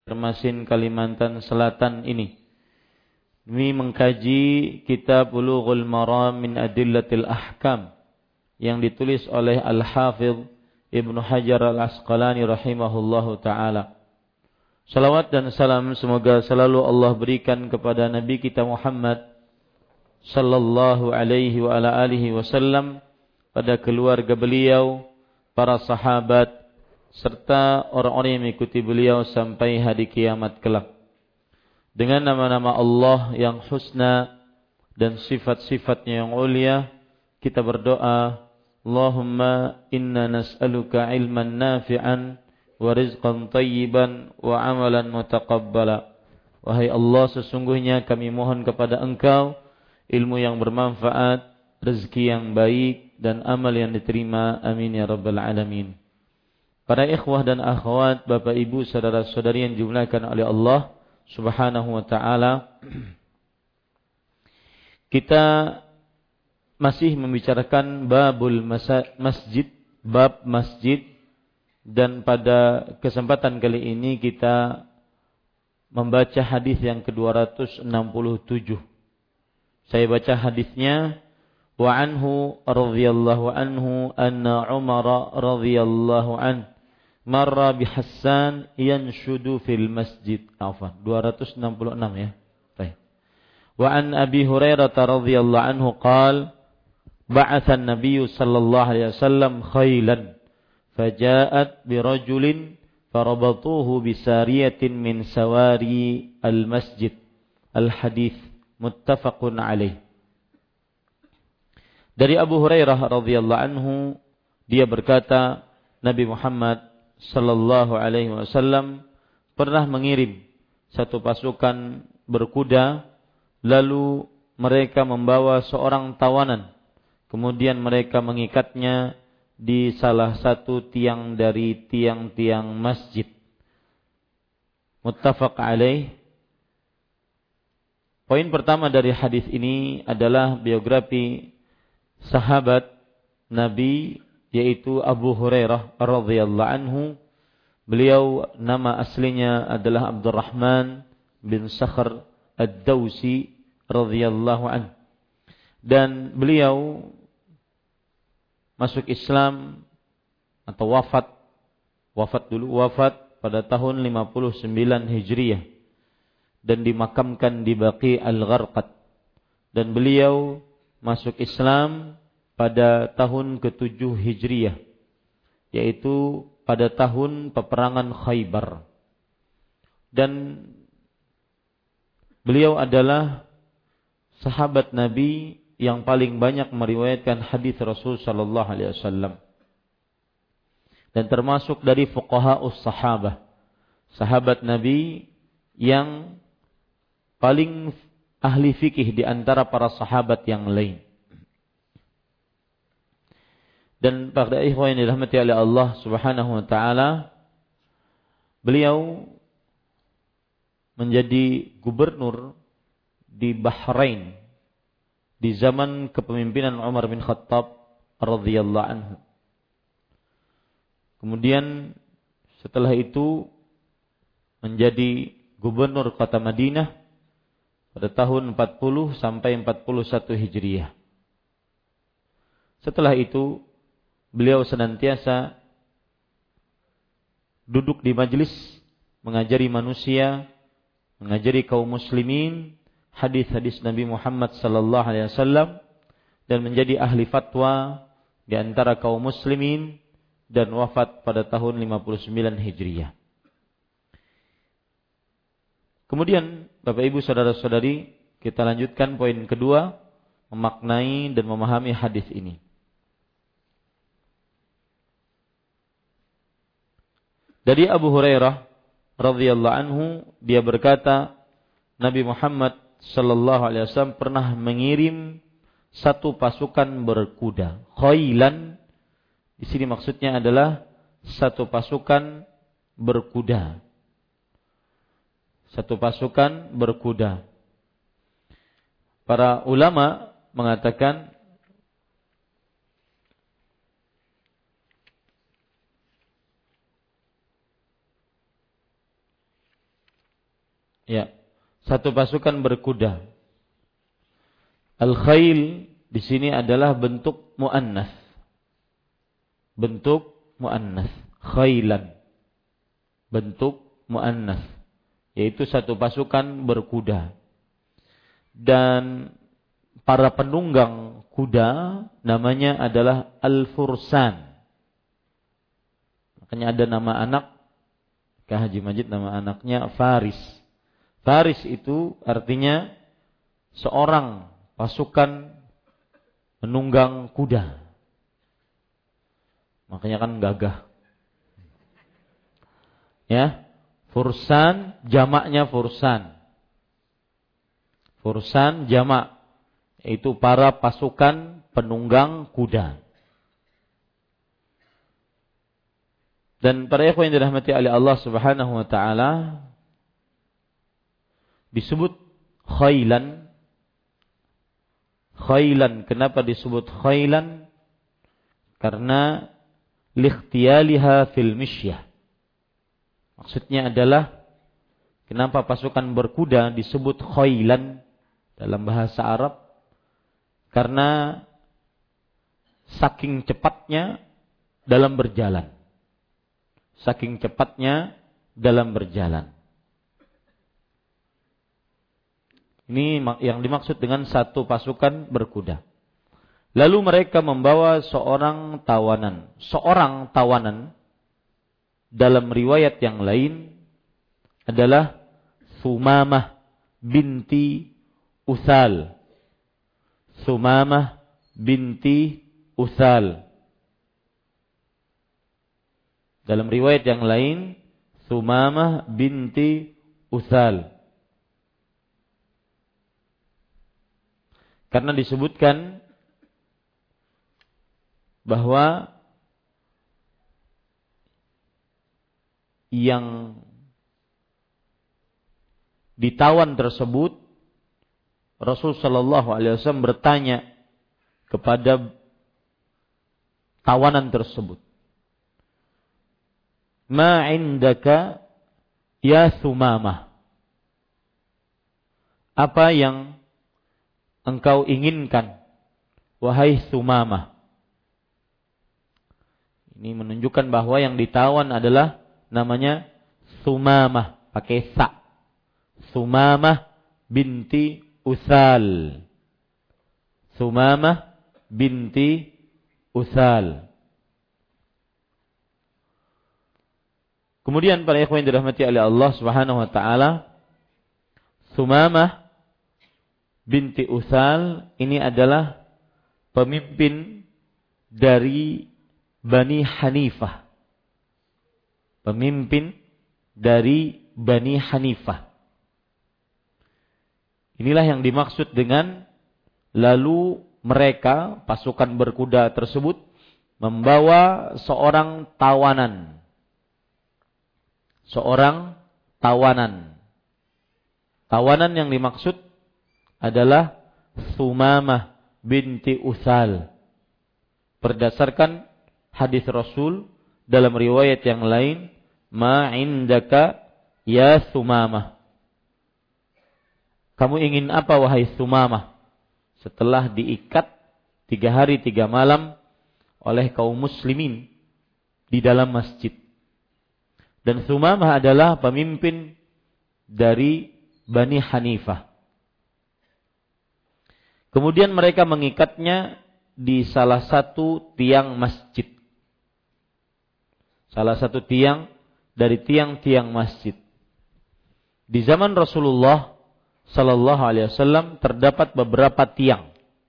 Banjarmasin, Kalimantan Selatan ini demi mengkaji kitab Bulughul Maram min Adillatil Ahkam yang ditulis oleh Al-Hafidh Ibnu Hajar Al-Asqalani rahimahullahu ta'ala. Salawat dan salam semoga selalu Allah berikan kepada Nabi kita Muhammad sallallahu alaihi wa ala alihi wasallam, pada keluarga beliau, para sahabat, serta orang-orang yang mengikuti beliau sampai hari kiamat kelak. Dengan nama-nama Allah yang husna dan sifat-sifatnya yang ulia, kita berdoa, Allahumma inna nas'aluka ilman nafi'an wa rizqan tayyiban wa amalan mutaqabbala. Wahai Allah, sesungguhnya kami mohon kepada Engkau ilmu yang bermanfaat, rezeki yang baik, dan amal yang diterima. Amin ya rabbal alamin. Para ikhwah dan akhwat, bapak ibu, saudara-saudari yang dijumuliakan oleh Allah Subhanahu wa ta'ala, kita masih membicarakan babul masjid, bab masjid, dan pada kesempatan kali ini kita membaca hadis yang ke-267. Saya baca hadisnya. Wa anhu radhiyallahu anhu anna Umar radhiyallahu anhu marra bi Hassan yanshudu fil masjid. 266 ya. Baik. Wa an Abi Hurairah radhiyallahu anhu qala ba'atha an-nabiy sallallahu alaihi wasallam khailan faja'at bi rajulin farabatuhu bi sariyatin min sawari al-masjid. Al-hadits muttafaqun alaih. Dari Abu Hurairah radhiyallahu anhu, dia berkata, Nabi Muhammad sallallahu alaihi wasallam pernah mengirim satu pasukan berkuda, lalu mereka membawa seorang tawanan, kemudian mereka mengikatnya di salah satu tiang dari tiang-tiang masjid. Muttafaq alaih. Poin pertama dari hadis ini adalah biografi sahabat Nabi, yaitu Abu Hurairah radhiyallahu anhu. Beliau nama aslinya adalah Abdurrahman bin Sakhr Ad-Dawsi radhiyallahu anhu, dan beliau masuk Islam atau wafat pada tahun 59 Hijriah dan dimakamkan di Baqi Al-Gharqad, dan beliau masuk Islam pada tahun ke-7 Hijriah, yaitu pada tahun peperangan Khaybar. Dan beliau adalah sahabat Nabi yang paling banyak meriwayatkan hadis Rasul sallallahu alaihi wasallam, dan termasuk dari fuqaha'us sahabah, sahabat Nabi yang paling ahli fikih di antara para sahabat yang lain. Dan pada ikhwan yang dirahmati oleh Allah Subhanahu wa ta'ala, beliau menjadi gubernur di Bahrain di zaman kepemimpinan Umar bin Khattab radhiyallahu anhu. Kemudian setelah itu menjadi gubernur kota Madinah pada tahun 40 sampai 41 Hijriah. Setelah itu beliau senantiasa duduk di majelis mengajari manusia, mengajari kaum muslimin hadis-hadis Nabi Muhammad sallallahu alaihi wasallam, dan menjadi ahli fatwa di antara kaum muslimin, dan wafat pada tahun 59 Hijriah. Kemudian Bapak Ibu saudara-saudari, kita lanjutkan poin kedua, memaknai dan memahami hadis ini. Dari Abu Hurairah radhiyallahu anhu, dia berkata, Nabi Muhammad sallallahu alaihi wasallam pernah mengirim satu pasukan berkuda. Khailan di sini maksudnya adalah satu pasukan berkuda. Satu pasukan berkuda. Para ulama mengatakan Ya, satu pasukan berkuda. Al-khail di sini adalah bentuk muannas. Bentuk muannas, khailan. Bentuk muannas, yaitu satu pasukan berkuda. Dan para penunggang kuda namanya adalah al-fursan. Makanya ada nama anak, Kak Haji Majid nama anaknya Faris. Faris itu artinya seorang pasukan menunggang kuda. Makanya kan gagah. Ya, fursan jamaknya fursan. Fursan jamak, yaitu para pasukan penunggang kuda. Dan para ikhwan yang dirahmati oleh Allah Subhanahu wa taala disebut khailan. Khailan, kenapa disebut khailan? Karena likhtiyaliha fil misyah. Maksudnya adalah kenapa pasukan berkuda disebut khailan dalam bahasa Arab? Karena saking cepatnya dalam berjalan. Saking cepatnya dalam berjalan. Ini yang dimaksud dengan satu pasukan berkuda. Lalu mereka membawa seorang tawanan. Seorang tawanan dalam riwayat yang lain adalah Sumamah binti Utsal. Sumamah binti Utsal. Dalam riwayat yang lain Sumamah binti Utsal. Karena disebutkan bahwa yang ditawan tersebut Rasul sallallahu alaihi wasallam bertanya kepada tawanan tersebut, "Ma 'indaka ya Sumamah?" Apa yang engkau inginkan wahai Sumamah? Ini menunjukkan bahwa yang ditawan adalah namanya Sumamah, pakai sa. Sumamah binti Utsal. Sumamah binti Utsal. Kemudian para ikhwan yang dirahmati oleh Allah Subhanahu wa taala, Sumamah binti Utsal ini adalah pemimpin dari Bani Hanifah. Pemimpin dari Bani Hanifah. Inilah yang dimaksud dengan lalu mereka, pasukan berkuda tersebut, membawa seorang tawanan. Seorang tawanan. Tawanan yang dimaksud adalah Sumamah binti Utsal. Berdasarkan hadis Rasul dalam riwayat yang lain, "Ma 'indaka ya Sumamah?" Kamu ingin apa wahai Sumamah? Setelah diikat 3 hari 3 malam oleh kaum muslimin di dalam masjid. Dan Sumamah adalah pemimpin dari Bani Hanifah. Kemudian mereka mengikatnya di salah satu tiang masjid. Salah satu tiang dari tiang-tiang masjid. Di zaman Rasulullah sallallahu alaihi wasallam terdapat beberapa tiang.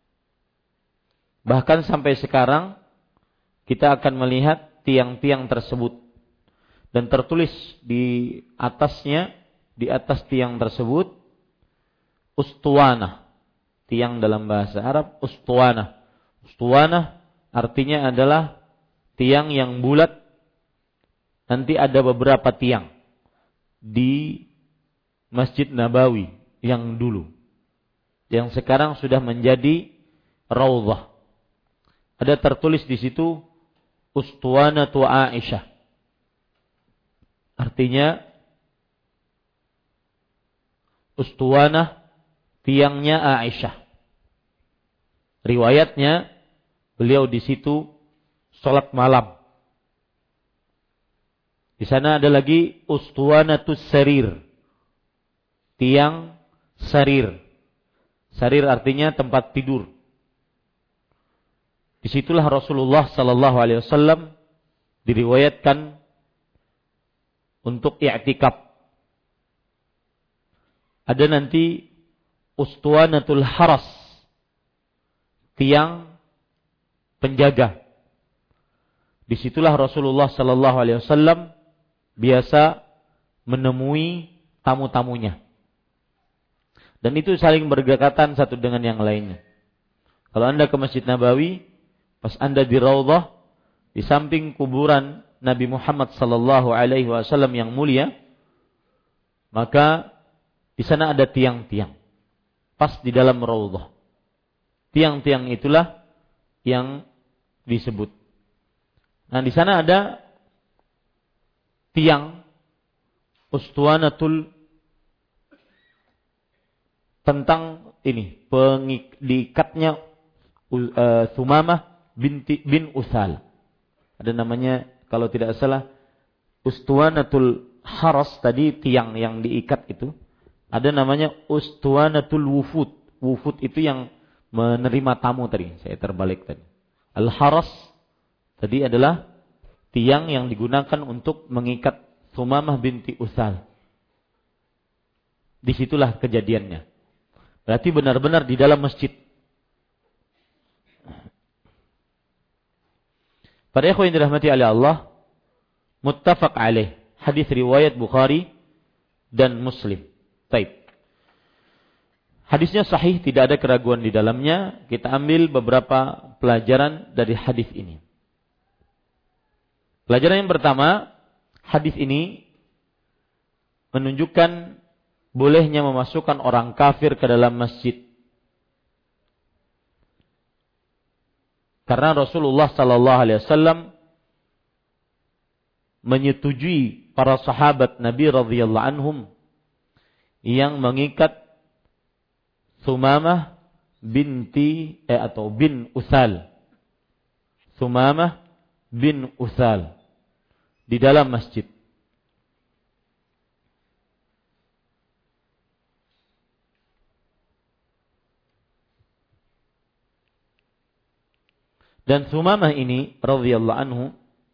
Bahkan sampai sekarang kita akan melihat tiang-tiang tersebut. Dan tertulis di atasnya, di atas tiang tersebut, Ustuwanah. Tiang dalam bahasa Arab, Ustuwanah. Ustuwanah artinya adalah tiang yang bulat. Nanti ada beberapa tiang di Masjid Nabawi yang dulu, yang sekarang sudah menjadi Raudhah. Ada tertulis di situ Ustuwanatu Aisyah. Artinya ustuwanah tiangnya Aisyah. Riwayatnya beliau di situ salat malam. Di sana ada lagi ustuwanatus sarir. Tiang sarir. Sarir artinya tempat tidur. Disitulah Rasulullah sallallahu alaihi wasallam diriwayatkan untuk i'tikaf. Ada nanti ustuwanatul haras, tiang penjaga. Disitulah Rasulullah sallallahu alaihi wasallam biasa menemui tamu-tamunya. Dan itu saling berdekatan satu dengan yang lainnya. Kalau Anda ke Masjid Nabawi, pas Anda di Raudhah, di samping kuburan Nabi Muhammad sallallahu alaihi wasallam yang mulia, maka di sana ada tiang-tiang. Pas di dalam Raudhah. Tiang-tiang itulah yang disebut. Nah, di sana ada tiang ustuwanatul tentang ini, diikatnya Sumamah bin Uthal. Ada namanya, kalau tidak salah, ustuwanatul haras tadi, tiang yang diikat itu. Ada namanya ustuwanatul wufud. Wufud itu yang menerima tamu tadi. Saya terbalik tadi. Al-haras tadi adalah tiang yang digunakan untuk mengikat Sumamah binti Uthal. Disitulah kejadiannya. Berarti benar-benar di dalam masjid. Para ikhwan yang dirahmati oleh Allah, muttafaq alaih. Hadis riwayat Bukhari dan Muslim. Baik. Hadisnya sahih, tidak ada keraguan di dalamnya. Kita ambil beberapa pelajaran dari hadis ini. Pelajaran yang pertama, hadis ini menunjukkan bolehnya memasukkan orang kafir ke dalam masjid. Karena Rasulullah sallallahu alaihi wasallam menyetujui para sahabat Nabi radhiyallahu anhum yang mengikat Sumamah bin Uthal. Sumamah bin Uthal di dalam masjid. Dan Sumamah ini radhiyallahu anhu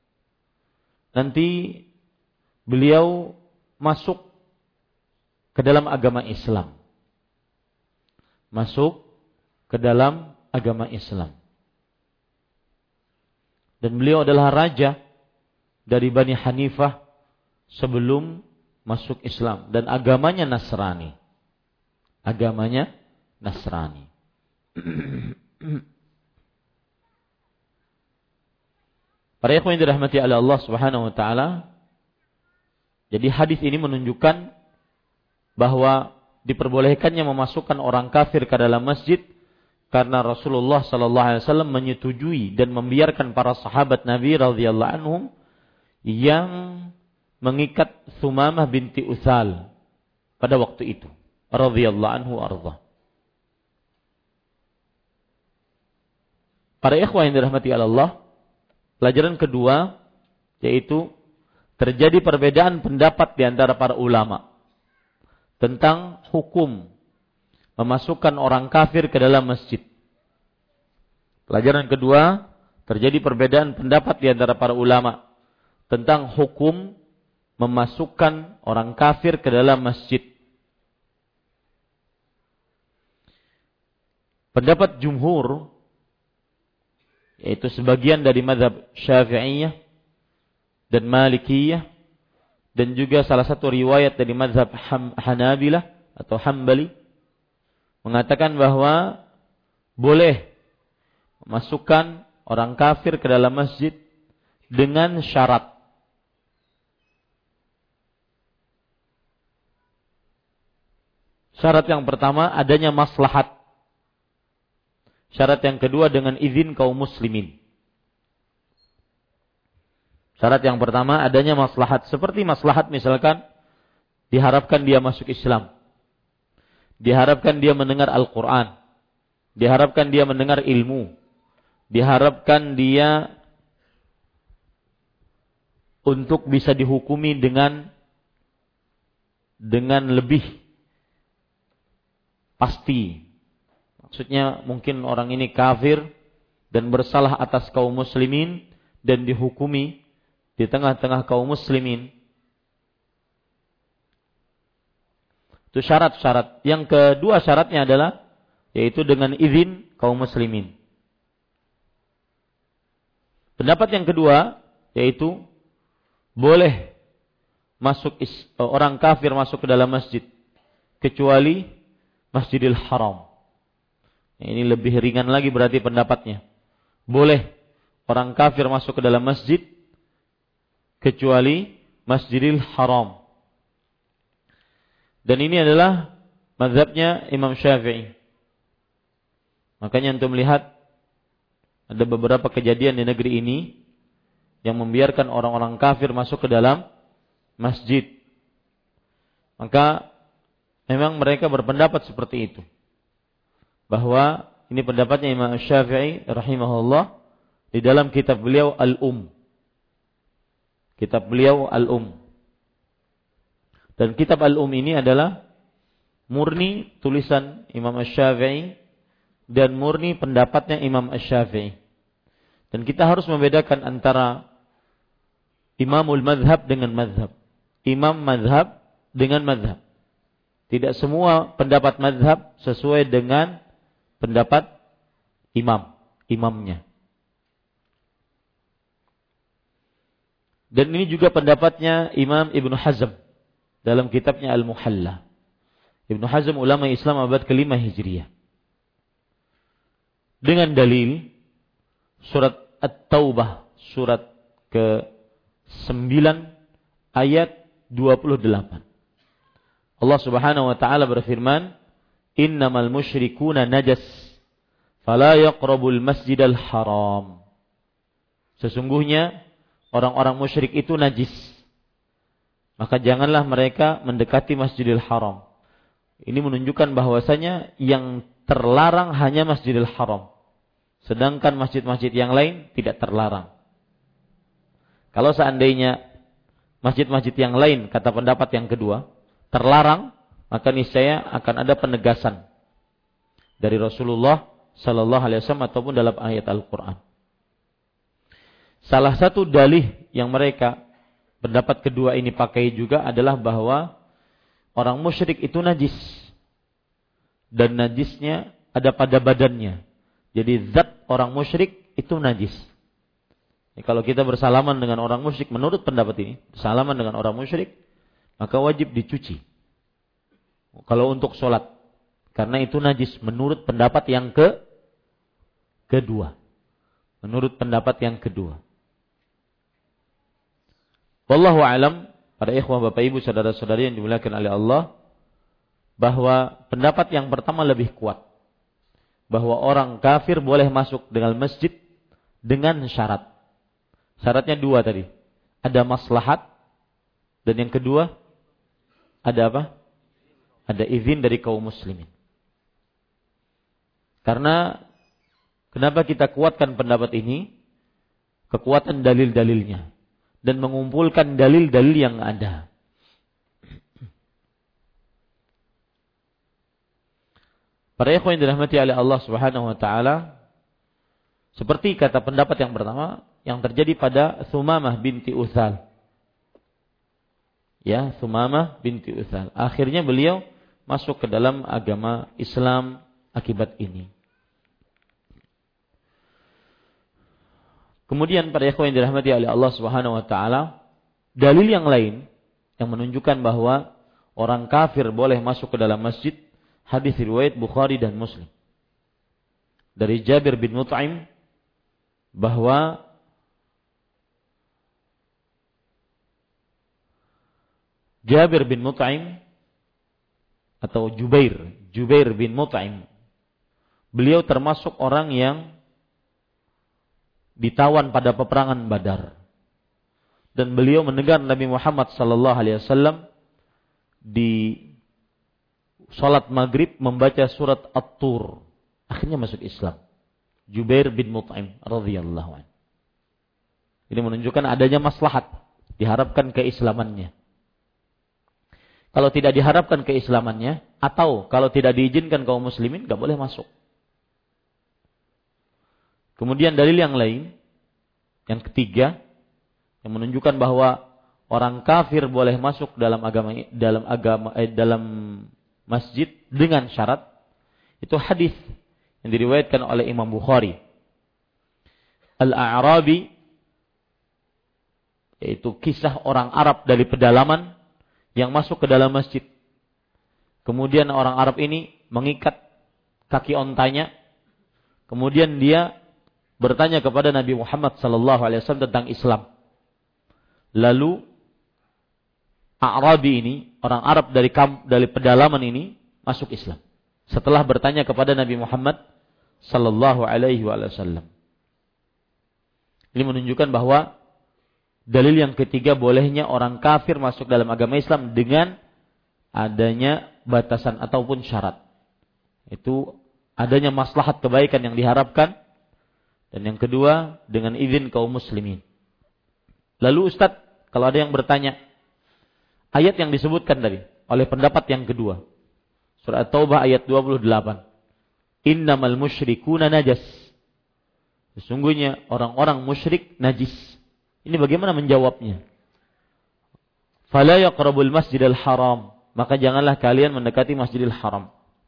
nanti beliau masuk ke dalam agama Islam. Masuk ke dalam agama Islam. Dan beliau adalah raja dari Bani Hanifah sebelum masuk Islam. Dan agamanya Nasrani. Agamanya Nasrani. Para ikhwan yang dirahmati oleh Allah Subhanahu wa taala, jadi hadis ini menunjukkan bahwa diperbolehkannya memasukkan orang kafir ke dalam masjid karena Rasulullah sallallahu alaihi wasallam menyetujui dan membiarkan para sahabat Nabi radhiyallahu anhum yang mengikat Sumamah binti Uthal pada waktu itu radhiyallahu anhu arda. Para ikhwan yang dirahmati Allah, pelajaran kedua yaitu terjadi perbedaan pendapat di antara para ulama tentang hukum memasukkan orang kafir ke dalam masjid. Pelajaran kedua, terjadi perbedaan pendapat di antara para ulama tentang hukum memasukkan orang kafir ke dalam masjid. Pendapat jumhur, yaitu sebagian dari mazhab Syafi'iyah dan Malikiyah, dan juga salah satu riwayat dari mazhab Hanabilah atau Hambali, mengatakan bahwa boleh memasukkan orang kafir ke dalam masjid dengan syarat. Syarat yang pertama, adanya maslahat. Syarat yang kedua, dengan izin kaum muslimin. Syarat yang pertama, adanya maslahat. Seperti maslahat misalkan diharapkan dia masuk Islam. diharapkan dia mendengar Al-Quran, diharapkan dia mendengar ilmu, diharapkan dia untuk bisa dihukumi dengan lebih pasti. Maksudnya mungkin orang ini kafir dan bersalah atas kaum muslimin dan dihukumi di tengah-tengah kaum muslimin. Itu syarat-syarat. Yang kedua syaratnya adalah yaitu dengan izin kaum muslimin. Pendapat yang kedua yaitu boleh orang kafir masuk ke dalam masjid kecuali Masjidil Haram. Ini lebih ringan lagi berarti pendapatnya. Boleh orang kafir masuk ke dalam masjid kecuali Masjidil Haram. Dan ini adalah mazhabnya Imam Syafi'i. Makanya untuk melihat ada beberapa kejadian di negeri ini yang membiarkan orang-orang kafir masuk ke dalam masjid. Maka memang mereka berpendapat seperti itu. Bahwa ini pendapatnya Imam Syafi'i rahimahullah di dalam kitab beliau Kitab beliau Al-Um. Dan kitab Al-Um ini adalah murni tulisan Imam Syafi'i dan murni pendapatnya Imam Syafi'i. Dan kita harus membedakan antara imamul madhab dengan madhab. Imam madhab dengan madhab. Tidak semua pendapat madhab sesuai dengan pendapat imamnya. Dan ini juga pendapatnya Imam Ibnu Hazm dalam kitabnya Al-Muhalla. Ibnu Hazm ulama Islam abad ke-5 Hijriah. Dengan dalil surat At-Taubah surat ke-9 ayat 28. Allah Subhanahu wa taala berfirman, "Innamal musyrikuuna najas, fala yaqrabul masjidal haram." Sesungguhnya orang-orang musyrik itu najis, maka janganlah mereka mendekati Masjidil Haram. Ini menunjukkan bahwasanya yang terlarang hanya Masjidil Haram, sedangkan masjid-masjid yang lain tidak terlarang. Kalau seandainya masjid-masjid yang lain, kata pendapat yang kedua, terlarang, maka niscaya akan ada penegasan dari Rasulullah sallallahu alaihi wasallam ataupun dalam ayat Al-Qur'an. Salah satu dalih yang mereka pendapat kedua ini pakai juga adalah bahwa orang musyrik itu najis. Dan najisnya ada pada badannya. Jadi zat orang musyrik itu najis. Kalau kita bersalaman dengan orang musyrik, menurut pendapat ini, bersalaman dengan orang musyrik, maka wajib dicuci. Kalau untuk sholat, karena itu najis menurut pendapat yang kedua. Menurut pendapat yang kedua. Wallahu a'lam, para ikhwah Bapak Ibu saudara-saudari yang dimuliakan oleh Allah, bahwa pendapat yang pertama lebih kuat. Bahwa orang kafir boleh masuk dengan masjid dengan syarat. Syaratnya dua tadi. Ada maslahat, dan yang kedua ada apa? Ada izin dari kaum muslimin. Karena kenapa kita kuatkan pendapat ini? Kekuatan dalil-dalilnya dan mengumpulkan dalil-dalil yang ada. Para ikhwan yang dirahmati oleh Allah Subhanahu wa taala, seperti kata pendapat yang pertama yang terjadi pada Thumamah binti Uthal. Ya, Thumamah binti Uthal. Akhirnya beliau masuk ke dalam agama Islam akibat ini. Kemudian para ikhwan yang dirahmati oleh Allah Subhanahu wa taala, dalil yang lain yang menunjukkan bahwa orang kafir boleh masuk ke dalam masjid, hadis riwayat Bukhari dan Muslim. Dari Jabir bin Mut'im bahwa Jabir bin Mut'im atau Jubair bin Mut'im, beliau termasuk orang yang ditawan pada peperangan Badar. Dan beliau mendengar Nabi Muhammad sallallahu alaihi wasallam di salat maghrib membaca surat At-Tur. Akhirnya masuk Islam. Jubair bin Mut'im radhiyallahu anhu. Ini menunjukkan adanya maslahat, diharapkan keislamannya. Kalau tidak diharapkan keislamannya, atau kalau tidak diizinkan kaum muslimin, gak boleh masuk. Kemudian dalil yang lain, yang ketiga, yang menunjukkan bahwa orang kafir boleh masuk dalam masjid dengan syarat, itu hadis yang diriwayatkan oleh Imam Bukhari. Al-A'rabi, yaitu kisah orang Arab dari pedalaman yang masuk ke dalam masjid. Kemudian orang Arab ini mengikat kaki ontanya. Kemudian dia bertanya kepada Nabi Muhammad SAW tentang Islam. Lalu A'rabi ini, orang Arab dari pedalaman ini masuk Islam. Setelah bertanya kepada Nabi Muhammad SAW. Ini menunjukkan bahwa dalil yang ketiga bolehnya orang kafir masuk dalam agama Islam dengan adanya batasan ataupun syarat. Itu adanya maslahat kebaikan yang diharapkan. Dan yang kedua, dengan izin kaum muslimin. Lalu Ustaz, kalau ada yang bertanya, ayat yang disebutkan tadi oleh pendapat yang kedua, surah At-Taubah ayat 28. Innamal musyrikuna najas. Sesungguhnya orang-orang musyrik najis. Ini bagaimana menjawabnya? Fala yaqrabul masjidal haram. Maka janganlah kalian mendekati Masjidil Haram.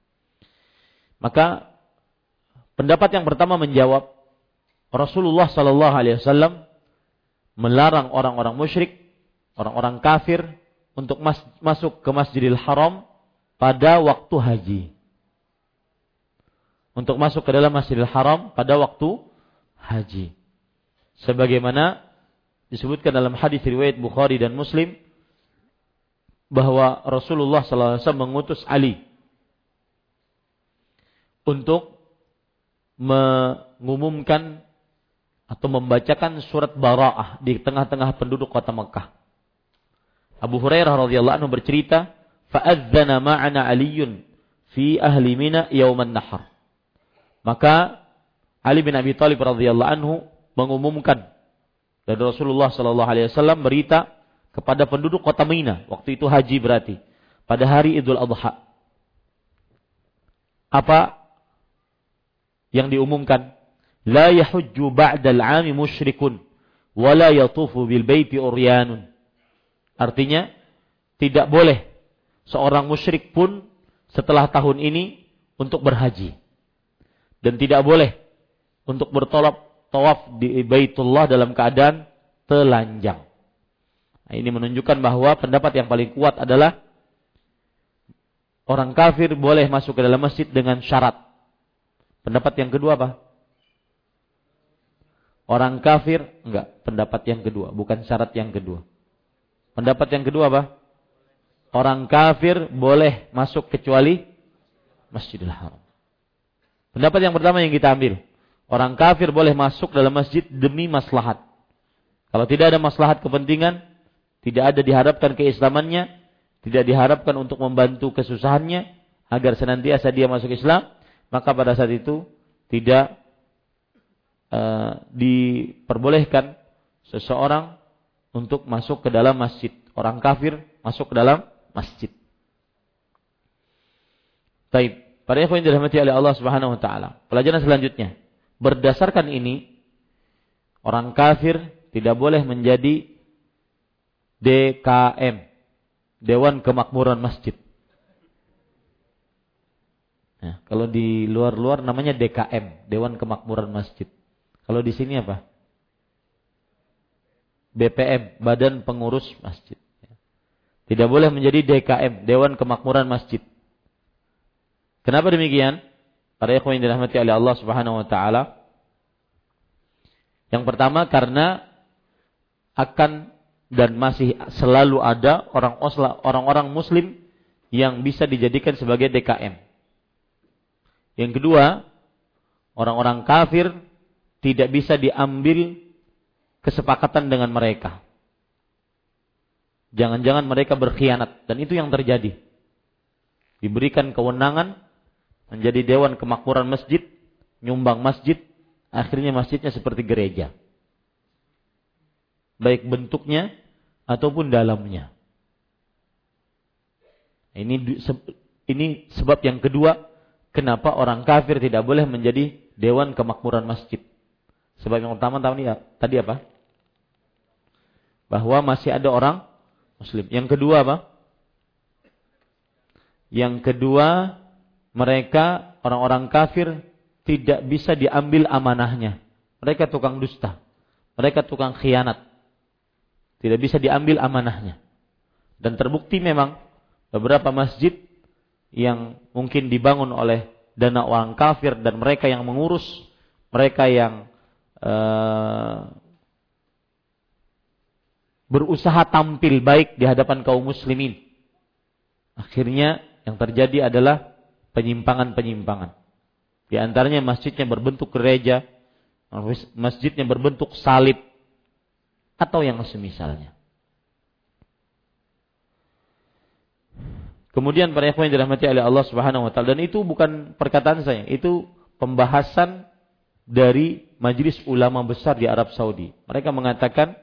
Maka pendapat yang pertama menjawab, Rasulullah sallallahu alaihi wasallam melarang orang-orang musyrik, orang-orang kafir untuk masuk ke Masjidil Haram pada waktu haji. Untuk masuk ke dalam Masjidil Haram pada waktu haji. Sebagaimana disebutkan dalam hadis riwayat Bukhari dan Muslim bahwa Rasulullah sallallahu alaihi wasallam mengutus Ali untuk mengumumkan atau membacakan surat Bara'ah di tengah-tengah penduduk kota Mekah. Abu Hurairah radhiyallahu anhu bercerita, "Fa'adzana ma'ana Aliyyun fi ahli Mina yauman nahar." Maka Ali bin Abi Thalib radhiyallahu anhu mengumumkan dari Rasulullah sallallahu alaihi wasallam berita kepada penduduk kota Mina, waktu itu haji berarti, pada hari Idul Adha. Apa yang diumumkan? La yahujju ba'dal 'ami musyrikun wa la yatufu bil baiti uryanun. Artinya tidak boleh seorang musyrik pun setelah tahun ini untuk berhaji. Dan tidak boleh untuk bertawaf di Baitullah dalam keadaan telanjang. Nah, ini menunjukkan bahwa pendapat yang paling kuat adalah orang kafir boleh masuk ke dalam masjid dengan syarat. Pendapat yang kedua apa? Orang kafir, enggak. Pendapat yang kedua, bukan syarat yang kedua. Pendapat yang kedua apa? Orang kafir boleh masuk kecuali Masjidil Haram. Pendapat yang pertama yang kita ambil. Orang kafir boleh masuk dalam masjid demi maslahat. Kalau tidak ada maslahat kepentingan, tidak ada diharapkan keislamannya, tidak diharapkan untuk membantu kesusahannya, agar senantiasa dia masuk Islam, maka pada saat itu tidak diperbolehkan seseorang untuk masuk ke dalam masjid. Orang kafir masuk ke dalam masjid. Baik, para ikhwan yang dirahmati oleh Allah Subhanahu wa taala. Pelajaran selanjutnya, berdasarkan ini orang kafir tidak boleh menjadi DKM, Dewan Kemakmuran Masjid. Nah, kalau di luar-luar namanya DKM, Dewan Kemakmuran Masjid. Kalau di sini apa? BPM, Badan Pengurus Masjid. Tidak boleh menjadi DKM, Dewan Kemakmuran Masjid. Kenapa demikian? Para ikhwan yang dirahmati oleh Allah Subhanahu wa taala. Yang pertama karena akan dan masih selalu ada orang-orang muslim yang bisa dijadikan sebagai DKM. Yang kedua, orang-orang kafir tidak bisa diambil kesepakatan dengan mereka. Jangan-jangan mereka berkhianat, dan itu yang terjadi. diberikan kewenangan menjadi dewan kemakmuran masjid, nyumbang masjid, akhirnya masjidnya seperti gereja. Baik bentuknya ataupun dalamnya. Ini sebab yang kedua kenapa orang kafir tidak boleh menjadi dewan kemakmuran masjid. Sebab yang pertama tadi apa? Bahwa masih ada orang muslim. Yang kedua apa? Yang kedua, mereka orang-orang kafir tidak bisa diambil amanahnya. Mereka tukang dusta. Mereka tukang khianat. Tidak bisa diambil amanahnya. Dan terbukti memang beberapa masjid yang mungkin dibangun oleh dana orang kafir dan mereka yang mengurus, mereka yang berusaha tampil baik di hadapan kaum muslimin. Akhirnya yang terjadi adalah penyimpangan-penyimpangan. Di antaranya masjidnya berbentuk gereja, masjidnya berbentuk salib, atau yang semisalnya. Kemudian para ikhwan yang dirahmati oleh Allah Subhanahu wa taala, dan itu bukan perkataan saya, itu pembahasan dari majelis ulama besar di Arab Saudi. Mereka mengatakan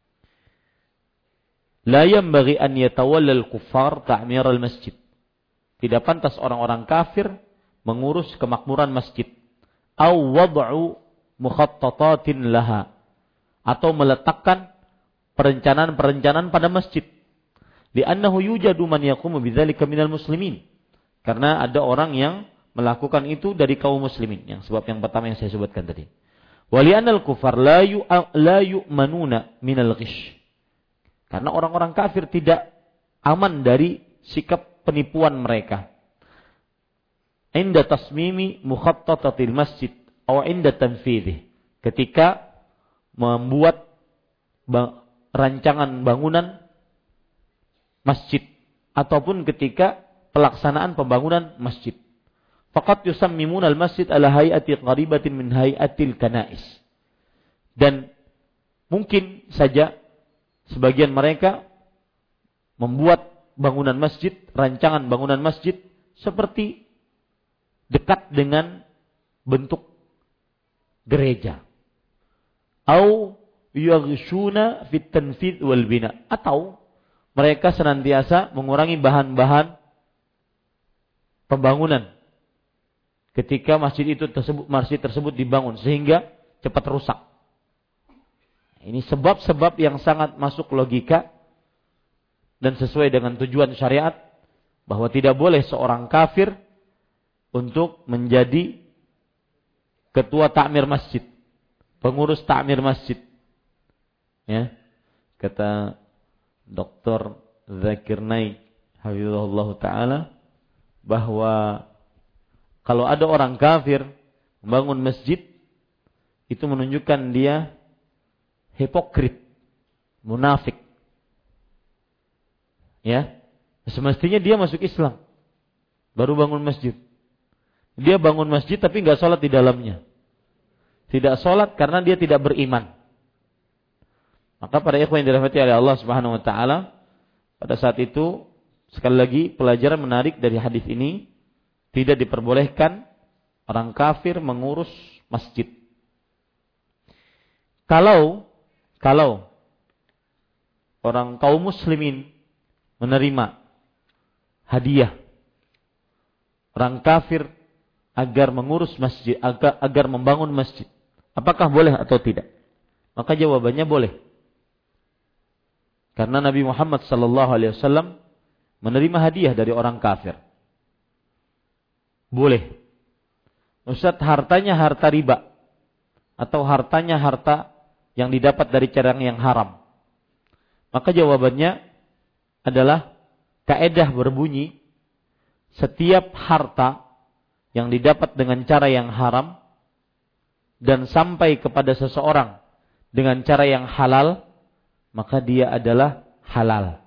la yanbaghi an yatawalla al-kuffar ta'mir al-masjid. Tidak pantas orang-orang kafir mengurus kemakmuran masjid. Aw wad'u mukhattatatin laha, atau meletakkan perencanaan-perencanaan pada masjid. Li'annahu yujadu man yaqumu bidzalika minal muslimin. Karena ada orang yang melakukan itu dari kaum muslimin. Yang sebab yang pertama yang saya sebutkan tadi. Wa li'annal kufar la yu'manuna minal ghish. Karena orang-orang kafir tidak aman dari sikap penipuan mereka. Inda tasmimi mukhattatatil masjid atau inda tanfidhi. Ketika membuat rancangan bangunan masjid ataupun ketika pelaksanaan pembangunan masjid. Faqat yusammimun al-masjid ala hay'ati qaribatin min hay'atil kanais. Dan mungkin saja sebagian mereka membuat bangunan masjid, rancangan bangunan masjid seperti dekat dengan bentuk gereja. Au yaghshuna fit tanfidh wal bina, atau mereka senantiasa mengurangi bahan-bahan pembangunan ketika masjid tersebut dibangun sehingga cepat rusak. Ini sebab-sebab yang sangat masuk logika dan sesuai dengan tujuan syariat bahwa tidak boleh seorang kafir untuk menjadi ketua takmir masjid, pengurus takmir masjid. Ya, kata Dr. Zakir Naik hafizahullah ta'ala bahwa kalau ada orang kafir membangun masjid, itu menunjukkan dia hipokrit, munafik. Ya, semestinya dia masuk Islam baru bangun masjid. Dia bangun masjid tapi enggak sholat di dalamnya. Tidak sholat karena dia tidak beriman. Maka para ikhwan yang dirahmati oleh Allah Subhanahu wa taala, pada saat itu sekali lagi pelajaran menarik dari hadis ini, tidak diperbolehkan orang kafir mengurus masjid. Kalau orang kaum muslimin menerima hadiah orang kafir agar mengurus masjid, agar membangun masjid, apakah boleh atau tidak? Maka jawabannya boleh. Karena Nabi Muhammad sallallahu alaihi wasallam menerima hadiah dari orang kafir. Boleh. Ustaz, hartanya harta riba atau hartanya harta yang didapat dari cara yang haram. Maka jawabannya adalah kaidah berbunyi setiap harta yang didapat dengan cara yang haram dan sampai kepada seseorang dengan cara yang halal, maka dia adalah halal.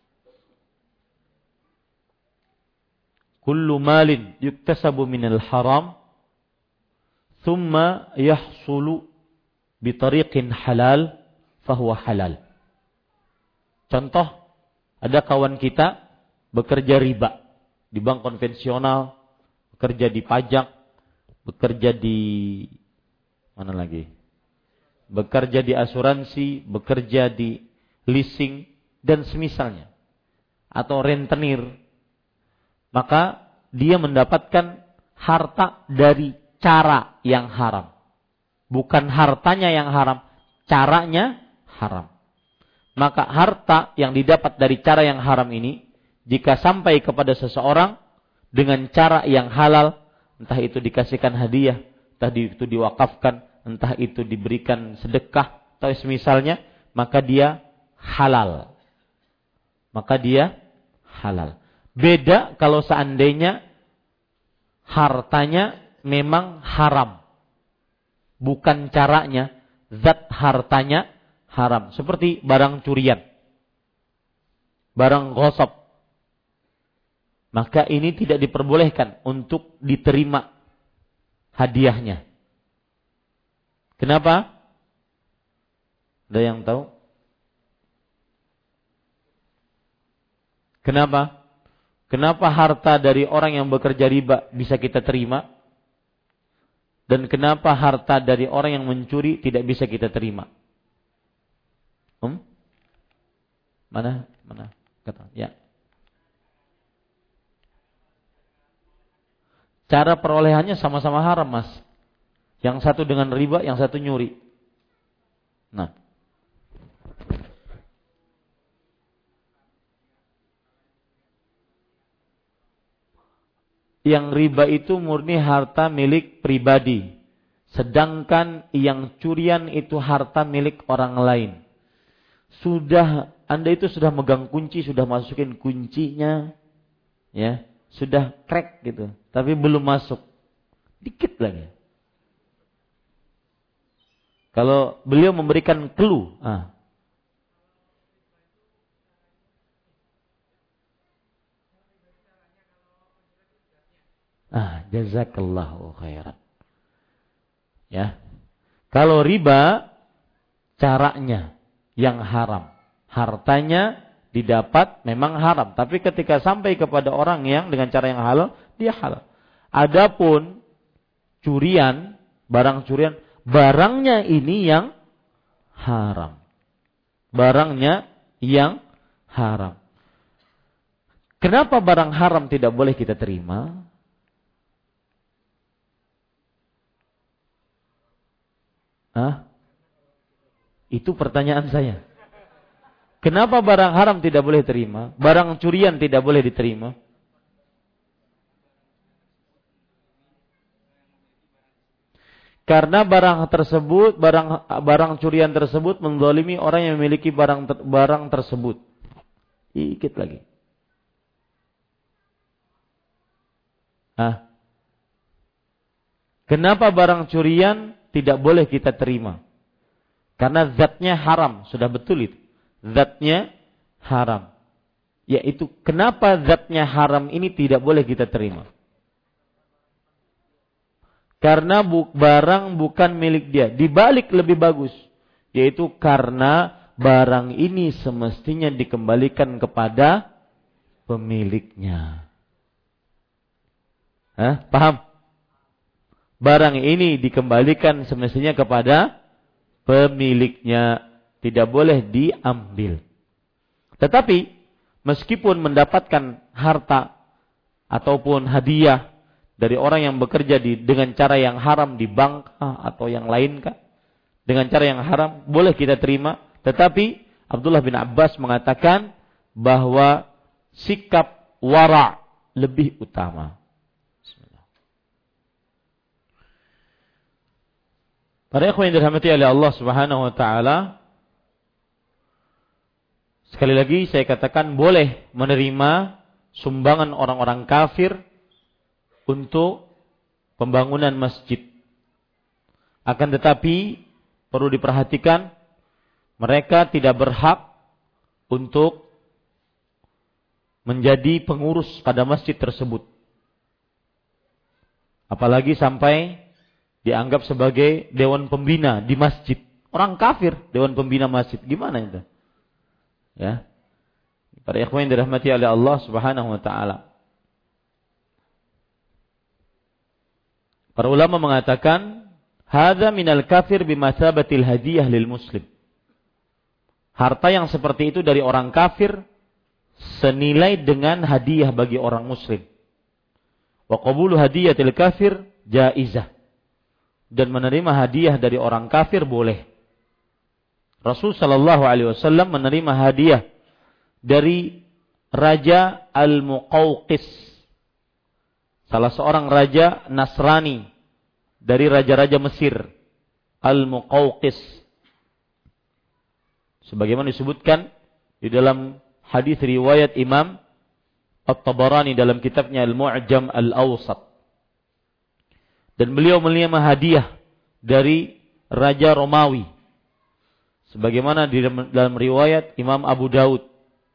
Kullu malin yuktasabu minal haram thumma yahsulu bitariqin halal fahuwa halal. Contoh, ada kawan kita bekerja riba di bank konvensional, bekerja di pajak, bekerja di mana lagi? Bekerja di asuransi, bekerja di leasing dan semisalnya, atau rentenir, maka dia mendapatkan harta dari cara yang haram. Bukan hartanya yang haram, caranya haram. Maka harta yang didapat dari cara yang haram ini, jika sampai kepada seseorang dengan cara yang halal, entah itu dikasihkan hadiah, entah itu diwakafkan, entah itu diberikan sedekah, atau semisalnya, maka dia halal. Maka dia halal. Beda kalau seandainya hartanya memang haram. Bukan caranya, zat hartanya haram. Seperti barang curian, barang ghasab. Maka ini tidak diperbolehkan untuk diterima hadiahnya. Kenapa? Ada yang tahu? Kenapa? Kenapa harta dari orang yang bekerja riba bisa kita terima? Dan kenapa harta dari orang yang mencuri tidak bisa kita terima? Mana? Kata, ya. Cara perolehannya sama-sama haram, Mas. Yang satu dengan riba, yang satu nyuri. Nah. Yang riba itu murni harta milik pribadi. Sedangkan yang curian itu harta milik orang lain. Anda itu sudah megang kunci, sudah masukin kuncinya, ya, sudah crack gitu, tapi belum masuk, dikit lagi. Kalau beliau memberikan clue, jazakallahu khairan. Ya, kalau riba caranya yang haram, hartanya didapat memang haram, tapi ketika sampai kepada orang yang dengan cara yang halal, dia halal. Adapun curian, barang curian, barangnya ini yang haram. Barangnya yang haram. Kenapa barang haram tidak boleh kita terima? Itu pertanyaan saya. Kenapa barang haram tidak boleh terima? Barang curian tidak boleh diterima? Karena barang tersebut, barang curian tersebut menzalimi orang yang memiliki barang tersebut. Dikit lagi. Kenapa barang curian tidak boleh kita terima? Karena zatnya haram, sudah betul itu. Zatnya haram. Yaitu kenapa zatnya haram ini tidak boleh kita terima? Karena barang bukan milik dia. Dibalik lebih bagus. Yaitu karena barang ini semestinya dikembalikan kepada pemiliknya. Paham? Barang ini dikembalikan semestinya kepada pemiliknya. Tidak boleh diambil. Tetapi meskipun mendapatkan harta ataupun hadiah dari orang yang bekerja dengan cara yang haram di bank atau yang lain dengan cara yang haram, boleh kita terima. Tetapi Abdullah bin Abbas mengatakan bahwa sikap wara' lebih utama. Para ikhwan yang dirahmati oleh Allah Subhanahu wa taala, sekali lagi saya katakan boleh menerima sumbangan orang-orang kafir untuk pembangunan masjid. Akan tetapi perlu diperhatikan, mereka tidak berhak untuk menjadi pengurus pada masjid tersebut. Apalagi sampai dianggap sebagai dewan pembina di masjid. Orang kafir dewan pembina masjid, gimana itu? Ya. Para ikhwan yang dirahmati oleh Allah Subhanahu wa taala. Para ulama mengatakan, hadza minal kafir bimatsabatil hadiyah lil muslim. Harta yang seperti itu dari orang kafir senilai dengan hadiah bagi orang muslim. Wa qabulu hadiyatil kafir jaizah. Dan menerima hadiah dari orang kafir boleh. Rasul sallallahu alaihi wasallam menerima hadiah dari Raja Al-Muqawqis, salah seorang raja Nasrani dari raja-raja Mesir, Al-Muqawqis. Sebagaimana disebutkan di dalam hadis riwayat Imam At-Tabarani dalam kitabnya Al-Mu'jam Al-Awsat. Dan beliau menerima hadiah dari Raja Romawi. Sebagaimana di dalam riwayat Imam Abu Daud.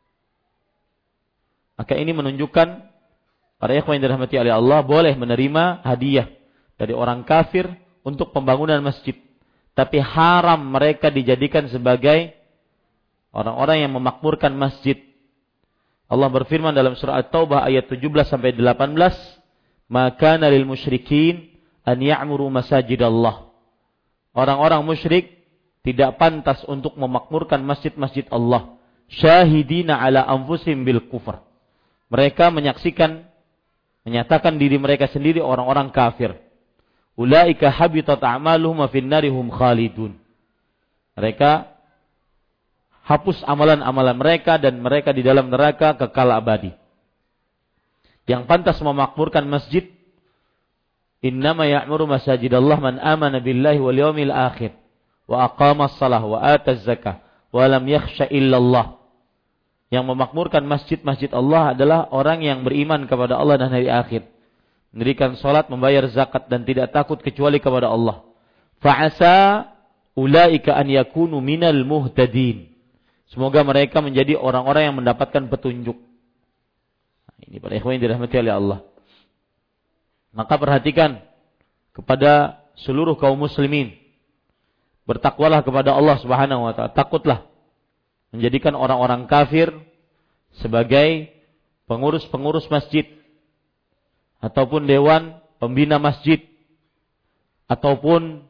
Maka ini menunjukkan para ikhwan yang dirahmati oleh Allah boleh menerima hadiah dari orang kafir untuk pembangunan masjid. Tapi haram mereka dijadikan sebagai orang-orang yang memakmurkan masjid. Allah berfirman dalam surah At-Taubah ayat 17 sampai 18, "Maka lil musyrikin an ya'muru masajidallah." Orang-orang musyrik tidak pantas untuk memakmurkan masjid-masjid Allah. Syahidina ala anfusihim bil kufr. Mereka menyatakan diri mereka sendiri orang-orang kafir. Ulaika habitat a'maluhum wa fin narihum khalidun. Mereka hapus amalan-amalan mereka dan mereka di dalam neraka kekal abadi. Yang pantas memakmurkan masjid, innama ya'muru masajidallah man amana billahi wal yawmil akhir wa aqama as-salah wa ata az-zakah wa lam yakhsha illallah. Yang memakmurkan masjid-masjid Allah adalah orang yang beriman kepada Allah dan hari akhir, mendirikan salat, membayar zakat dan tidak takut kecuali kepada Allah. Fa'asa ulaika an yakunu minal muhtadin. Semoga mereka menjadi orang-orang yang mendapatkan petunjuk. Ini para ikhwan yang dirahmati oleh Allah. Maka perhatikan kepada seluruh kaum muslimin. Bertakwalah kepada Allah Subhanahu wa ta'ala. Takutlah menjadikan orang-orang kafir sebagai pengurus-pengurus masjid ataupun dewan pembina masjid ataupun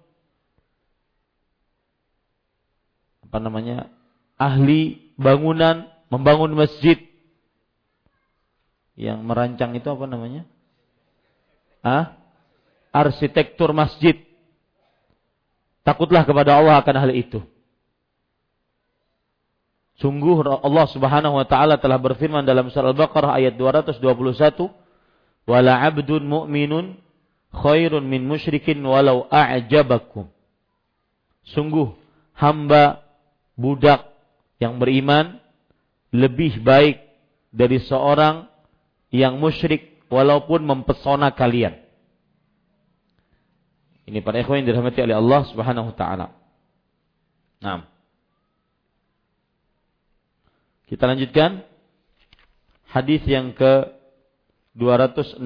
ahli bangunan membangun masjid. Yang merancang itu arsitektur masjid. Takutlah kepada Allah akan hal itu. Sungguh Allah Subhanahu wa ta'ala telah berfirman dalam surah Al-Baqarah ayat 221, "Wala 'abdun mu'minun khairun min musyrikin walau a'jabakum." Sungguh hamba budak yang beriman lebih baik dari seorang yang musyrik walaupun mempesona kalian. Ini para ikhwan yang dirahmati oleh Allah Subhanahu wa ta'ala. Naam. Kita lanjutkan hadis yang ke 267.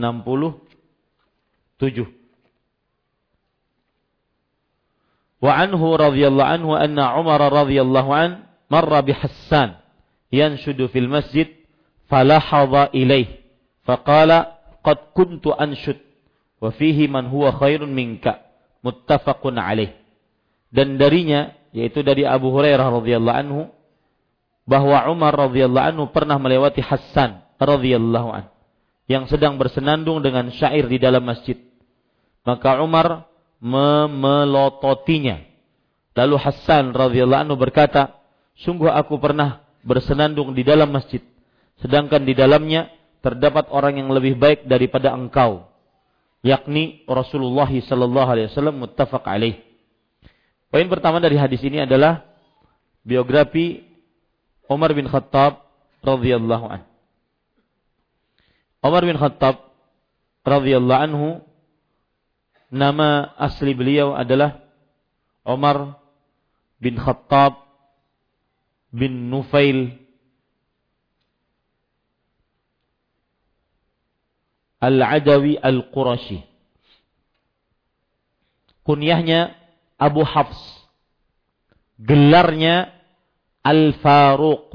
Wa anhu radhiyallahu anhu anna Umar radhiyallahu an marra bi Hassan yanshudu fil masjid falahadha ilayhi faqala qad kuntu anshud wa fihi man huwa khairun minka muttafaqun alaih. Dan darinya, yaitu dari Abu Hurairah radhiyallahu anhu, bahwa Umar radhiyallahu anhu pernah melewati Hassan radhiyallahu anhu yang sedang bersenandung dengan syair di dalam masjid. Maka Umar memelototinya. Lalu Hassan radhiyallahu anhu berkata, "Sungguh aku pernah bersenandung di dalam masjid, sedangkan di dalamnya terdapat orang yang lebih baik daripada engkau, yakni Rasulullah sallallahu alaihi wasallam." Muttafaq alaih. Poin pertama dari hadis ini adalah biografi Umar bin Khattab radhiyallahu anhu. Umar bin Khattab radhiyallahu anhu, nama asli beliau adalah Umar bin Khattab bin Nufail Al-Adawi Al-Qurashi. Kunyahnya Abu Hafs, gelarnya Al-Faruq.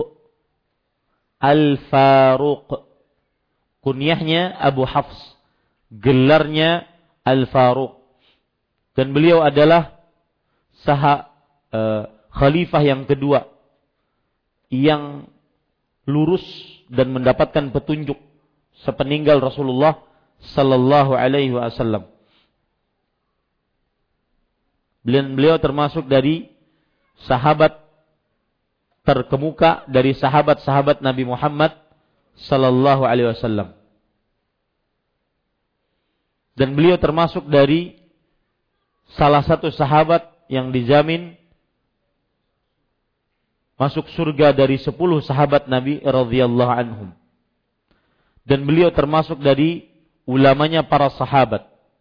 Al-Faruq. Kunyahnya Abu Hafs, gelarnya Al-Faruq. Dan beliau adalah khalifah yang kedua yang lurus dan mendapatkan petunjuk sepeninggal Rasulullah sallallahu alaihi wasallam. Beliau termasuk dari sahabat terkemuka dari sahabat-sahabat Nabi Muhammad sallallahu alaihi wasallam. Dan beliau termasuk dari salah satu sahabat yang dijamin masuk surga dari 10 sahabat Nabi radhiyallahu anhum. Dan beliau termasuk dari ulamanya para sahabat.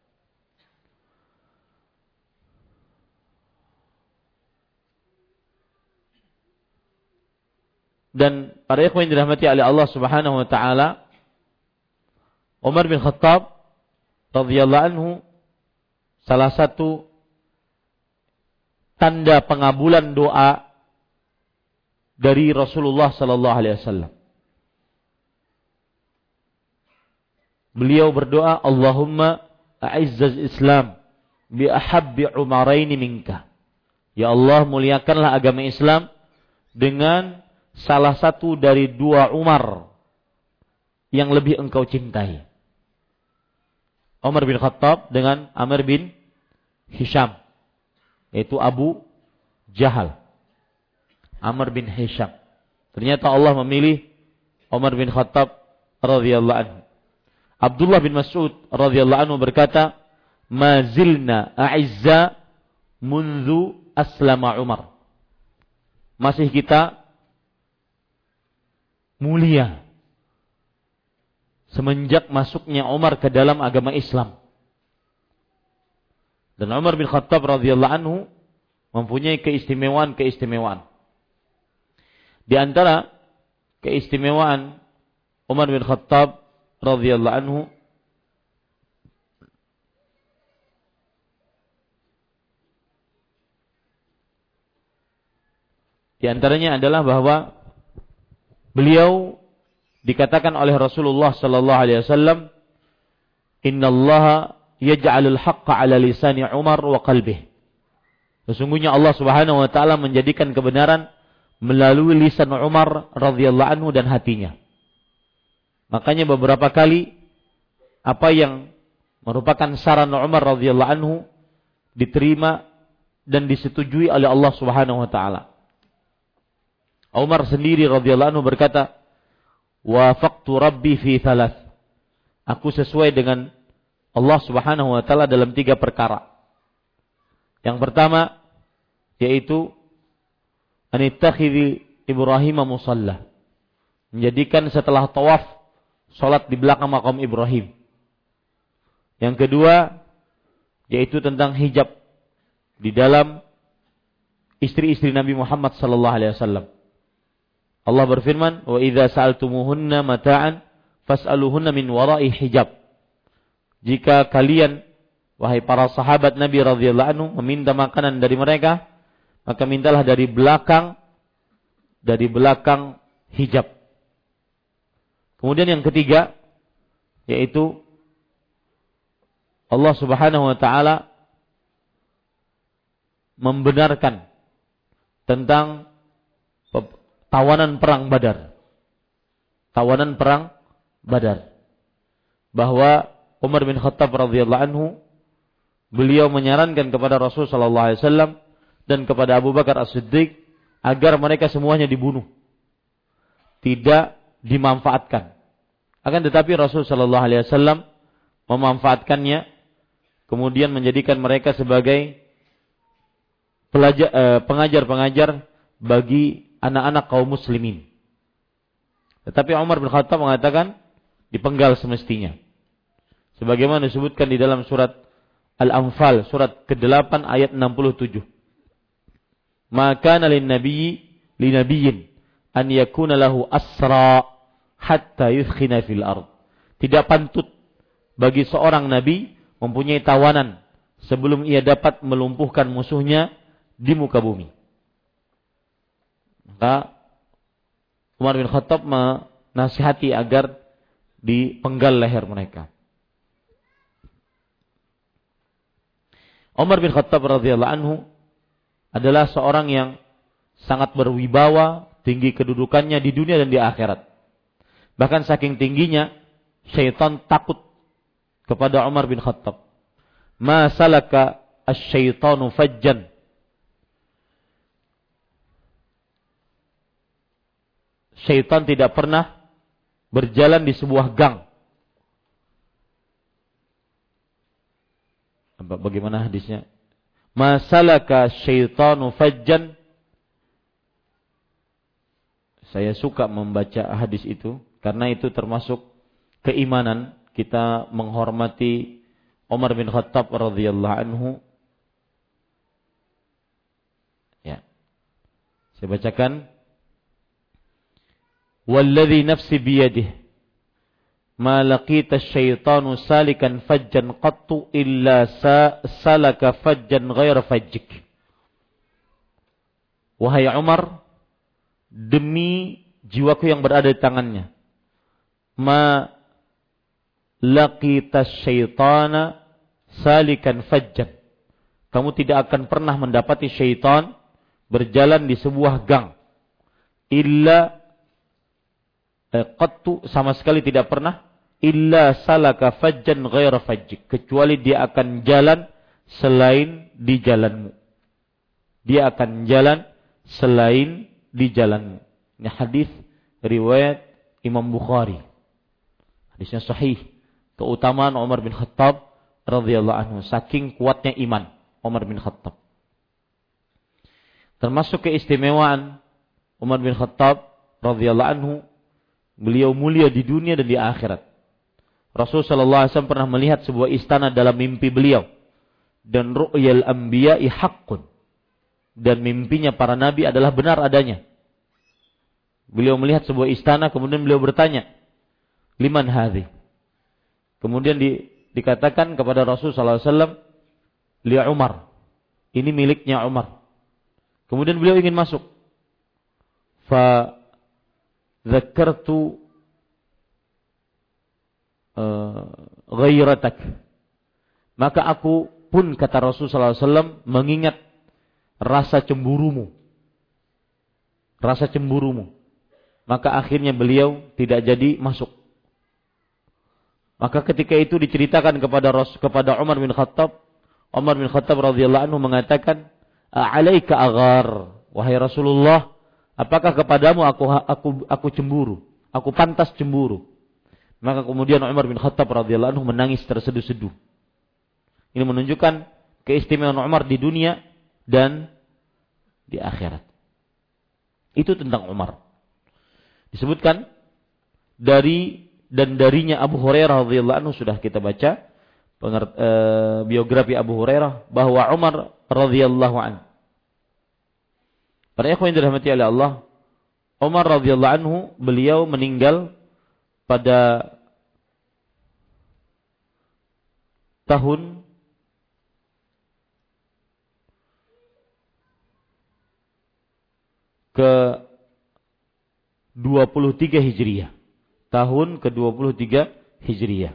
Dan para ikhwan yang dirahmati oleh Allah Subhanahu wa taala, Umar bin Khattab radhiyallahu anhu salah satu tanda pengabulan doa dari Rasulullah sallallahu alaihi wasallam. Beliau berdoa, Allahumma a'izzaz Islam bi ahabbi umaraini minka. Ya Allah, muliakanlah agama Islam dengan salah satu dari 2 Umar yang lebih engkau cintai. Umar bin Khattab dengan Amr bin Hisham, yaitu Abu Jahal. Amr bin Hisham. Ternyata Allah memilih Umar bin Khattab radhiyallahu anhu. Abdullah bin Mas'ud radhiyallahu anhu berkata, "Ma zilna a'izza mundu aslama Umar." Masih kita mulia semenjak masuknya Umar ke dalam agama Islam. Dan Umar bin Khattab radhiyallahu anhu mempunyai keistimewaan. Di antara keistimewaan Umar bin Khattab radhiyallahu anhu, di antaranya adalah bahwa beliau dikatakan oleh Rasulullah sallallahu alaihi wasallam, "Innallaha yaj'alul haqqa 'ala lisani Umar wa qalbihi." Sesungguhnya Allah Subhanahu wa taala menjadikan kebenaran melalui lisan Umar radhiyallahu anhu dan hatinya. Makanya beberapa kali apa yang merupakan saran Umar radhiyallahu anhu diterima dan disetujui oleh Allah Subhanahu wa taala. Umar sendiri radhiyallahu anhu berkata, "Wafaqtu Rabbi fi thalath." Aku sesuai dengan Allah Subhanahu wa taala dalam 3 perkara. Yang pertama yaitu anittakhidhi Ibrahim musalla. Menjadikan setelah tawaf salat di belakang makam Ibrahim. Yang kedua yaitu tentang hijab di dalam istri-istri Nabi Muhammad sallallahu alaihi wasallam. Allah berfirman, "Wa idza sa'altumuhunna mata'an fas'aluhunna min wara'i hijab." Jika kalian wahai para sahabat Nabi radhiyallahu anhu meminta makanan dari mereka, maka mintalah dari belakang hijab. Kemudian yang ketiga yaitu Allah Subhanahu wa taala membenarkan tentang tawanan perang Badar. Bahwa Umar bin Khattab radhiyallahu anhu beliau menyarankan kepada Rasul sallallahu alaihi wasallam dan kepada Abu Bakar As-Siddiq agar mereka semuanya dibunuh. Tidak dimanfaatkan. Akan tetapi Rasul sallallahu alaihi wasallam memanfaatkannya, kemudian menjadikan mereka sebagai pengajar-pengajar bagi anak-anak kaum muslimin. Tetapi Umar bin Khattab mengatakan dipenggal semestinya. Sebagaimana disebutkan di dalam surat Al-Anfal, surat ke-8 ayat 67. Maka linabiyyin an yakuna lahu asra hatta yudkhina fil ard. Tidak pantut bagi seorang nabi mempunyai tawanan sebelum ia dapat melumpuhkan musuhnya di muka bumi. Maka Umar bin Khattab menasihati agar dipenggal leher mereka. Umar bin Khattab radhiyallahu anhu adalah seorang yang sangat berwibawa, tinggi kedudukannya di dunia dan di akhirat. Bahkan saking tingginya, syaitan takut kepada Umar bin Khattab. Ma salaka asy-syaitanu fajjan. Syaitan tidak pernah berjalan di sebuah gang. Bagaimana hadisnya? Ma salaka syaitanu fajjan. Saya suka membaca hadis itu karena itu termasuk keimanan kita menghormati Umar bin Khattab radhiyallahu anhu. Ya. Saya bacakan. Walladhi nafsi biyadihi ma laqita asy-syaitanu salikan fajjan qattu illa salaka fajjan ghaira fajjik. Wahai Umar, demi jiwaku yang berada di tangannya, ma laqita asy-syaitana salikan fajjan. Kamu tidak akan pernah mendapati syaitan berjalan di sebuah gang. Illa qattu, sama sekali tidak pernah, illa salaka fajjan ghaira fajjik, kecuali dia akan jalan selain di jalanmu. Dia akan jalan selain di jalanmu. Ini hadis riwayat Imam Bukhari. Hadisnya sahih. Keutamaan Umar bin Khattab radhiyallahu anhu, saking kuatnya iman Umar bin Khattab. Termasuk keistimewaan Umar bin Khattab radhiyallahu anhu, beliau mulia di dunia dan di akhirat. Rasulullah sallallahu alaihi wasallam pernah melihat sebuah istana dalam mimpi beliau. Dan ru'yal anbiya'i haqqun. Dan mimpinya para nabi adalah benar adanya. Beliau melihat sebuah istana, kemudian beliau bertanya, liman hadhi? Kemudian dikatakan kepada Rasulullah sallallahu alaihi wasallam, li Umar. Ini miliknya Umar. Kemudian beliau ingin masuk. Fa dzakartu ghairatak. Maka aku pun, kata Rasulullah SAW, mengingat rasa cemburumu. Rasa cemburumu. Maka akhirnya beliau tidak jadi masuk. Maka ketika itu diceritakan kepada Umar bin Khattab. Umar bin Khattab radhiyallahu anhu mengatakan, "A'alaika aghar, wahai Rasulullah, apakah kepadamu aku cemburu? Aku pantas cemburu." Maka kemudian Umar bin Khattab radhiyallahu anhu menangis terseduh-seduh. Ini menunjukkan keistimewaan Umar di dunia dan di akhirat. Itu tentang Umar. Disebutkan darinya Abu Hurairah radhiyallahu anhu, sudah kita baca biografi Abu Hurairah, bahwa Umar radhiyallahu anhu, para ikhwan yang dirahmati oleh Allah, Umar radhiyallahu anhu, beliau meninggal pada tahun ke-23 Hijriah. Tahun ke-23 Hijriah.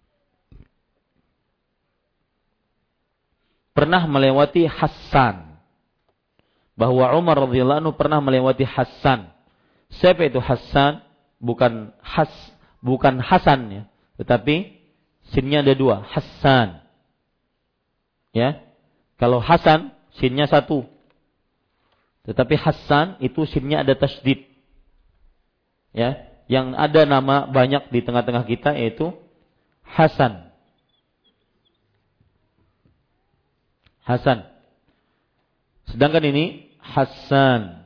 Pernah melewati Hassan. Bahwa Umar radhiyallahu anhu pernah melewati Hassan. Siapa itu Hassan? Bukan Hasan ya, tetapi sinnya ada dua, Hassan. Ya. Kalau Hasan sinnya satu. Tetapi Hassan itu sinnya ada tasydid. Ya, yang ada nama banyak di tengah-tengah kita yaitu Hasan. Hasan. Sedangkan ini Hassan.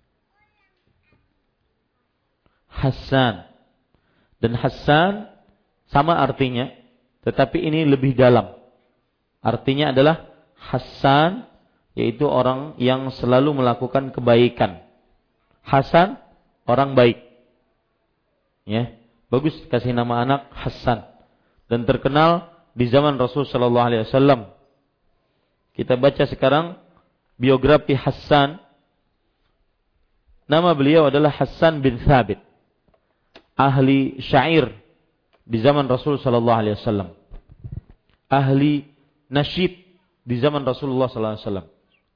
Hassan. Dan Hassan sama artinya, tetapi ini lebih dalam. Artinya adalah Hassan, yaitu orang yang selalu melakukan kebaikan. Hasan, orang baik. Ya, bagus kasih nama anak Hassan. Dan terkenal di zaman Rasul sallallahu alaihi wasallam. Kita baca sekarang biografi Hassan. Nama beliau adalah Hassan bin Thabit. Ahli syair di zaman Rasul sallallahu alaihi wasallam. Ahli nasyid di zaman Rasulullah sallallahu alaihi wasallam.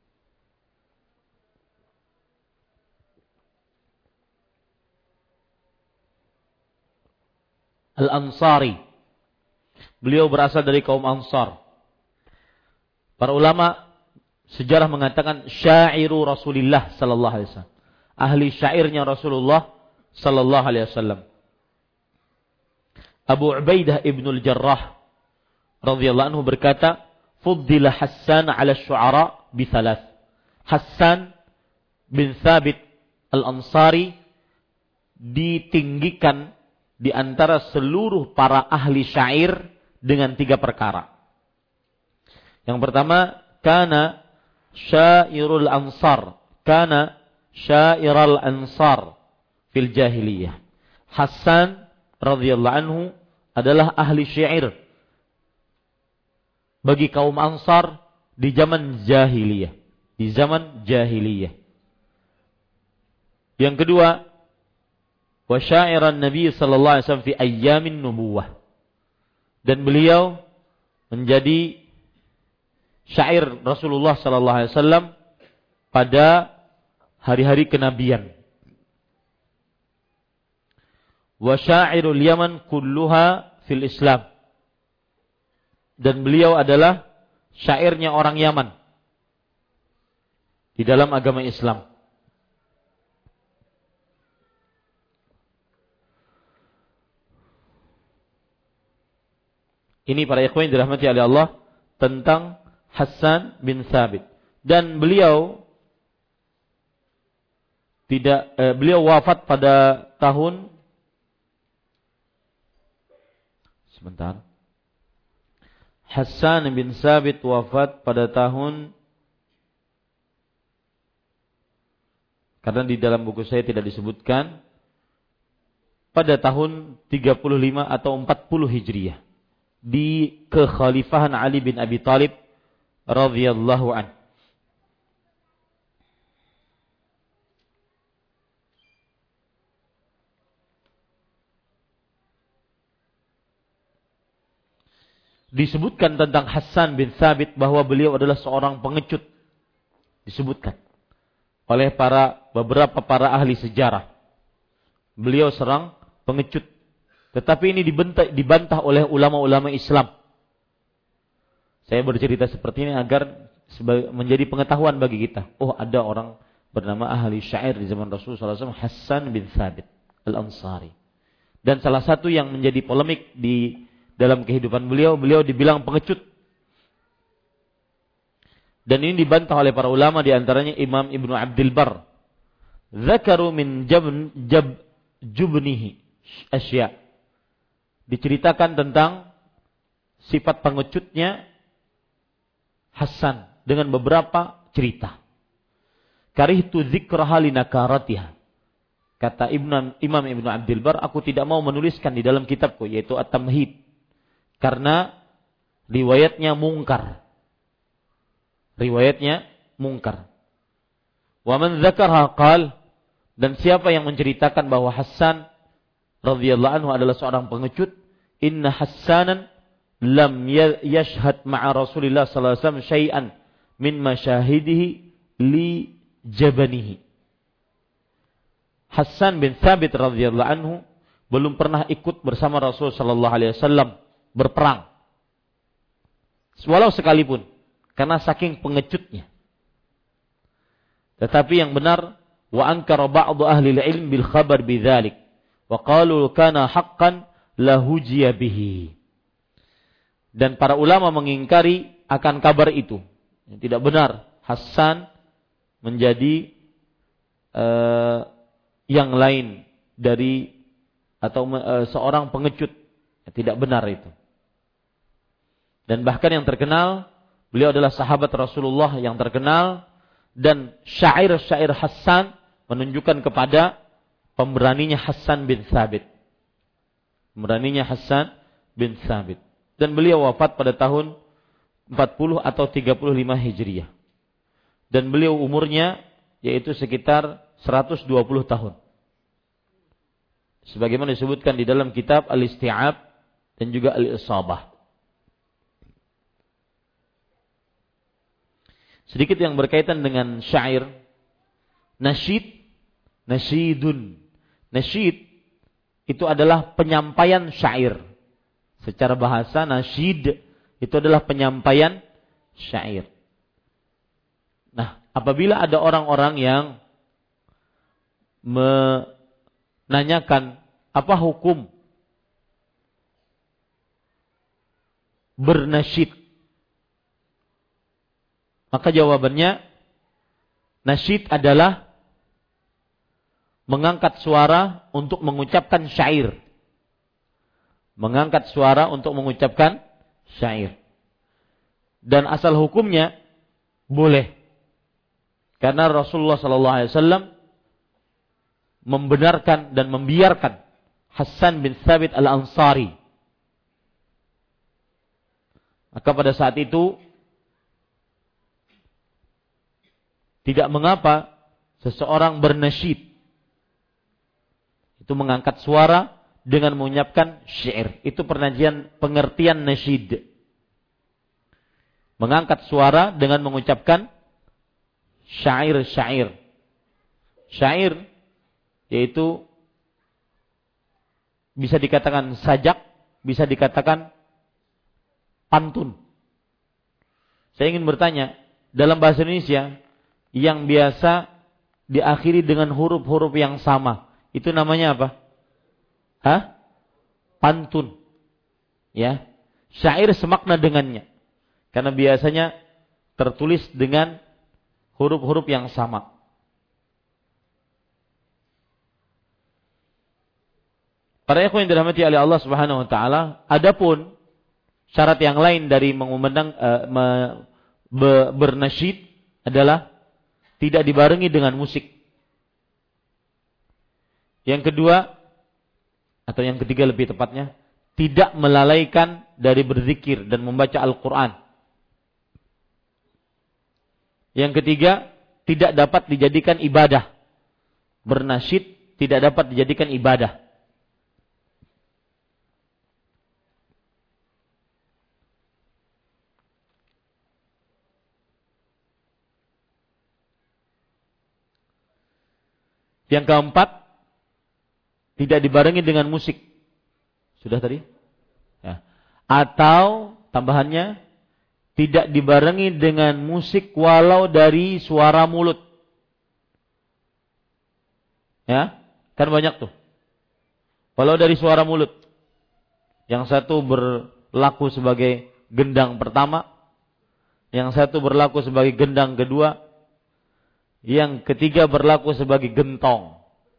Al-Ansari. Beliau berasal dari kaum Ansar. Para ulama sejarah mengatakan syairu Rasulullah sallallahu alaihi wasallam. Ahli syairnya Rasulullah sallallahu alaihi wasallam. Abu Ubaidah ibn al-Jarrah radhiyallahu anhu berkata, "Fuddila Hassan 'ala asy-syu'ara bi thalath." Hassan bin Thabit al-Ansari ditinggikan di antara seluruh para ahli syair dengan 3 perkara. Yang pertama, kana syairul ansar, kana syairal ansar fil jahiliyah. Hassan radhiyallahu anhu adalah ahli syair bagi kaum Ansar di zaman jahiliyah, di zaman jahiliyah. Yang kedua, wa syairan Nabi sallallahu alaihi wasallam fi ayyamin nubuwah. Dan beliau menjadi syair Rasulullah sallallahu alaihi wasallam pada hari-hari kenabian. Wa syairul Yaman kulluha fil Islam. Dan beliau adalah syairnya orang Yaman di dalam agama Islam. Ini para ikhwan yang dirahmati oleh Allah tentang Hassan bin Thabit. Dan beliau beliau wafat pada tahun Hassan bin Thabit wafat pada tahun, karena di dalam buku saya tidak disebutkan, pada tahun 35 atau 40 Hijriah di kekhalifahan Ali bin Abi Thalib radhiyallahu anhu. Disebutkan tentang Hassan bin Thabit bahwa beliau adalah seorang pengecut. Disebutkan oleh beberapa para ahli sejarah. Beliau seorang pengecut. Tetapi ini dibantah oleh ulama-ulama Islam. Saya bercerita seperti ini agar menjadi pengetahuan bagi kita. Oh, ada orang bernama ahli syair di zaman Rasulullah SAW, Hassan bin Thabit al-Ansari. Dan salah satu yang menjadi polemik di dalam kehidupan beliau dibilang pengecut. Dan ini dibantah oleh para ulama, di antaranya Imam Ibnu Abdul Barr. Zakaru min jubnihi asya. Diceritakan tentang sifat pengecutnya Hassan dengan beberapa cerita. Karihtu dzikraha linakaratiha. Kata Imam Ibnu Abdul Barr, aku tidak mau menuliskan di dalam kitabku, yaitu At-Tamhid, karena riwayatnya mungkar. Riwayatnya mungkar. Wa man dzakarha qal, dan siapa yang menceritakan bahwa Hassan radhiyallahu anhu adalah seorang pengecut, inna Hassanan lam yashhad ma'a Rasulillah sallallahu alaihi wasallam syai'an min masyahidihi li jabanihi. Hassan bin Thabit radhiyallahu anhu belum pernah ikut bersama Rasul sallallahu alaihi wasallam berperang, walau sekalipun, karena saking pengecutnya. Tetapi yang benar, wa ankara ba'du ahli al-ilm bil khabar bidzalik wa qalu kana haqqan lahujiya bihi. Dan para ulama mengingkari akan kabar itu. Tidak benar Hassan menjadi yang lain dari atau seorang pengecut. Tidak benar itu. Dan bahkan yang terkenal, beliau adalah sahabat Rasulullah yang terkenal, dan syair-syair Hassan menunjukkan kepada pemberaninya Hassan bin Thabit. Pemberaninya Hassan bin Thabit. Dan beliau wafat pada tahun 40 atau 35 Hijriah. Dan beliau umurnya yaitu sekitar 120 tahun. Sebagaimana disebutkan di dalam kitab Al-Isti'ab dan juga Al-Isabah. sedikit yang berkaitan dengan syair. Nasyid, nasyidun. Nasyid itu adalah penyampaian syair. Secara bahasa nasyid itu adalah penyampaian syair. Nah, apabila ada orang-orang yang menanyakan apa hukum bernasyid, maka jawabannya nasyid adalah mengangkat suara untuk mengucapkan syair. Mengangkat suara untuk mengucapkan syair. Dan asal hukumnya boleh. Karena Rasulullah SAW membenarkan dan membiarkan Hasan bin Thabit al-Ansari. Maka pada saat itu tidak mengapa seseorang bernasyid. Itu mengangkat suara dengan mengucapkan syair. Itu pengertian nasyid. Mengangkat suara dengan mengucapkan syair-syair. Syair yaitu bisa dikatakan sajak, bisa dikatakan pantun. Saya ingin bertanya, dalam bahasa Indonesia yang biasa diakhiri dengan huruf-huruf yang sama, itu namanya apa? Pantun. Ya. Syair semakna dengannya. Karena biasanya tertulis dengan huruf-huruf yang sama. Para ikhwan yang dirahmati oleh Allah Subhanahu wa taala, adapun syarat yang lain dari bernasyid adalah tidak dibarengi dengan musik. Yang kedua, atau yang ketiga lebih tepatnya, tidak melalaikan dari berzikir dan membaca Al-Quran. Yang ketiga, tidak dapat dijadikan ibadah. Bernasyid tidak dapat dijadikan ibadah. Yang keempat, tidak dibarengi dengan musik. Sudah tadi? Ya. Atau tambahannya, tidak dibarengi dengan musik walau dari suara mulut. Ya, kan banyak tuh. Walau dari suara mulut. Yang satu berlaku sebagai gendang pertama, yang satu berlaku sebagai gendang kedua, yang ketiga berlaku sebagai gentong.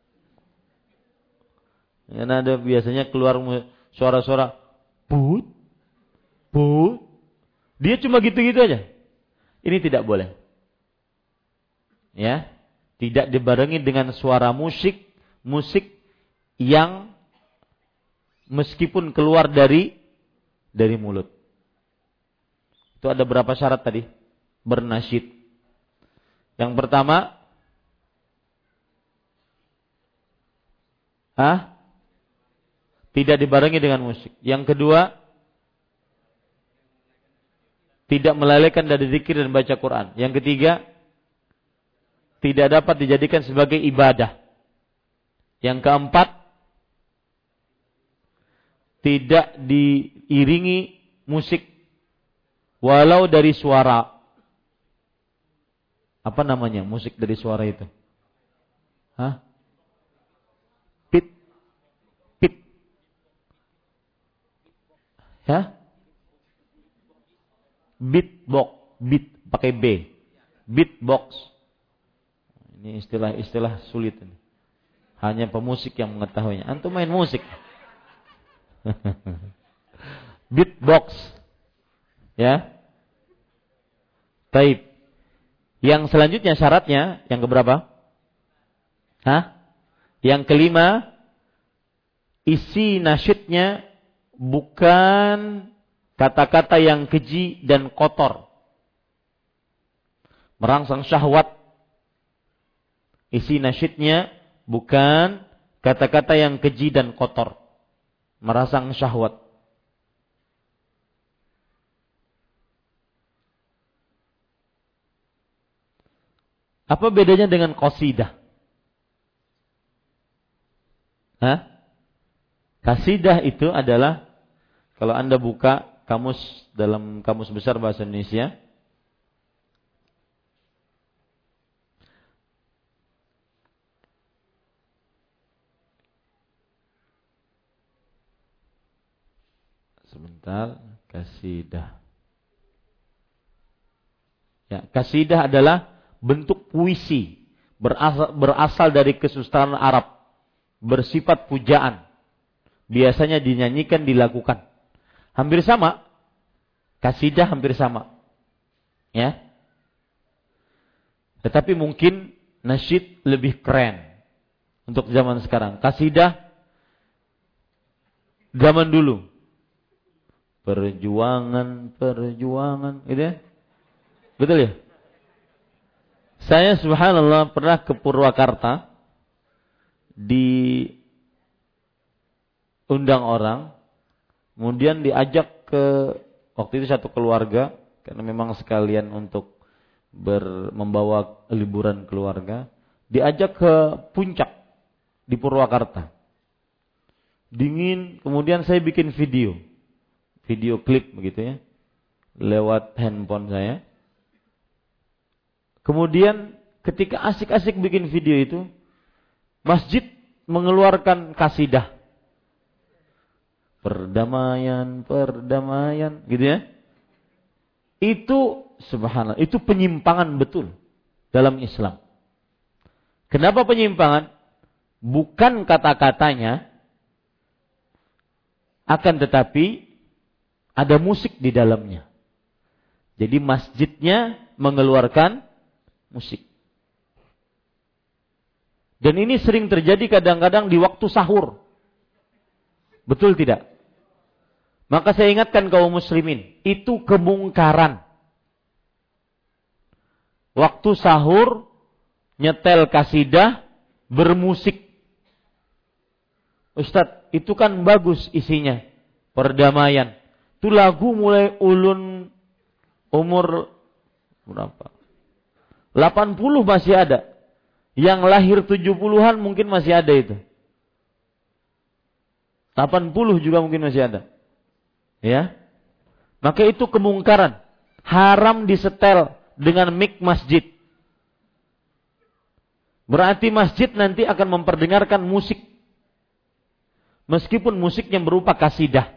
Karena ada biasanya keluar suara-suara but, but. Dia cuma gitu-gitu aja. Ini tidak boleh. Ya, tidak dibarengi dengan suara musik yang meskipun keluar dari mulut. Itu ada berapa syarat tadi? Bernasyid. Yang pertama, tidak dibarengi dengan musik. Yang kedua, tidak melalaikan dari zikir dan baca Quran. Yang ketiga, tidak dapat dijadikan sebagai ibadah. Yang keempat, tidak diiringi musik walau dari suara. Apa namanya musik dari suara itu? Pit. Ya? Beat pakai B. Beatbox. Ini istilah sulit ini. Hanya pemusik yang mengetahuinya. Antum main musik. Beatbox. Ya. Taib. Yang selanjutnya syaratnya yang keberapa? Yang kelima, isi nasyidnya bukan kata-kata yang keji dan kotor, merangsang syahwat. Isi nasyidnya bukan kata-kata yang keji dan kotor, merangsang syahwat. Apa bedanya dengan qasidah? Qasidah itu adalah, kalau Anda buka kamus dalam Kamus Besar Bahasa Indonesia, sebentar, qasidah. Ya, qasidah adalah bentuk puisi berasal dari kesusastraan Arab, bersifat pujaan. Biasanya dinyanyikan, dilakukan. Hampir sama. Qasidah hampir sama. Ya. Tetapi mungkin nasyid lebih keren untuk zaman sekarang. Qasidah zaman dulu. Perjuangan, gitu ya. Betul ya? Saya subhanallah pernah ke Purwakarta, diundang orang, kemudian diajak ke, waktu itu satu keluarga, karena memang sekalian untuk membawa liburan keluarga, diajak ke puncak di Purwakarta. Dingin, kemudian saya bikin video klip begitu ya, lewat handphone saya. Kemudian ketika asik-asik bikin video itu, masjid mengeluarkan qasidah. Perdamaian, gitu ya. Itu subhanallah, itu penyimpangan betul dalam Islam. Kenapa penyimpangan? Bukan kata-katanya, akan tetapi ada musik di dalamnya. Jadi masjidnya mengeluarkan musik. Dan ini sering terjadi kadang-kadang di waktu sahur. Betul tidak? Maka saya ingatkan kaum muslimin, itu kemungkaran. Waktu sahur, nyetel qasidah, bermusik. Ustadz, itu kan bagus isinya. Perdamaian. Itu lagu mulai ulun umur berapa? 80 masih ada. Yang lahir 70-an mungkin masih ada itu. 80 juga mungkin masih ada. Ya. Maka itu kemungkaran. Haram disetel dengan mic masjid. Berarti masjid nanti akan memperdengarkan musik. Meskipun musiknya berupa qasidah.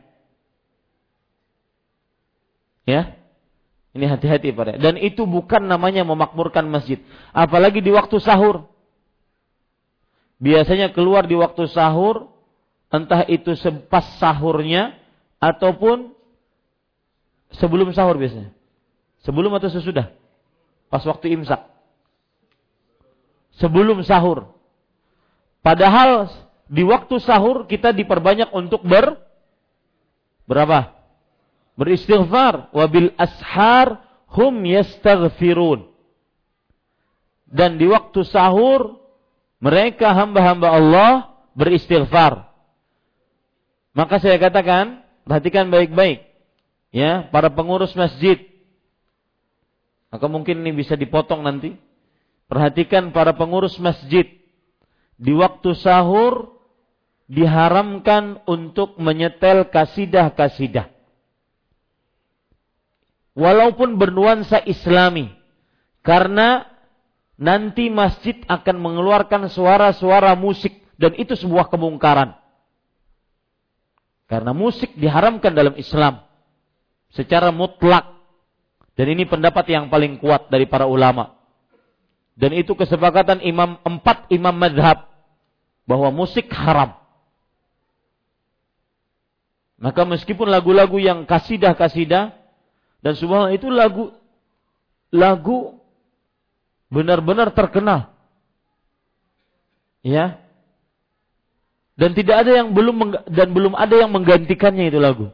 Ya. Ini hati-hati pada. Dan itu bukan namanya memakmurkan masjid. Apalagi di waktu sahur. Biasanya keluar di waktu sahur, entah itu pas sahurnya ataupun sebelum sahur biasanya. Sebelum atau sesudah? Pas waktu imsak. Sebelum sahur. Padahal di waktu sahur kita diperbanyak untuk berapa? Beristighfar. Wabil ashar hum yastaghfirun. Dan di waktu sahur mereka hamba-hamba Allah beristighfar. Maka saya katakan, perhatikan baik-baik. Ya, para pengurus masjid. Maka mungkin ini bisa dipotong nanti. Perhatikan para pengurus masjid. Di waktu sahur diharamkan untuk menyetel qasidah-qasidah. Walaupun bernuansa Islami. Karena nanti masjid akan mengeluarkan suara-suara musik. Dan itu sebuah kemungkaran. Karena musik diharamkan dalam Islam. Secara mutlak. Dan ini pendapat yang paling kuat dari para ulama. Dan itu kesepakatan 4 imam madhab. Bahwa musik haram. Maka meskipun lagu-lagu yang qasidah-qasidah. Dan subhanallah itu lagu benar-benar terkenal. Ya. Dan tidak ada yang belum ada yang menggantikannya itu lagu.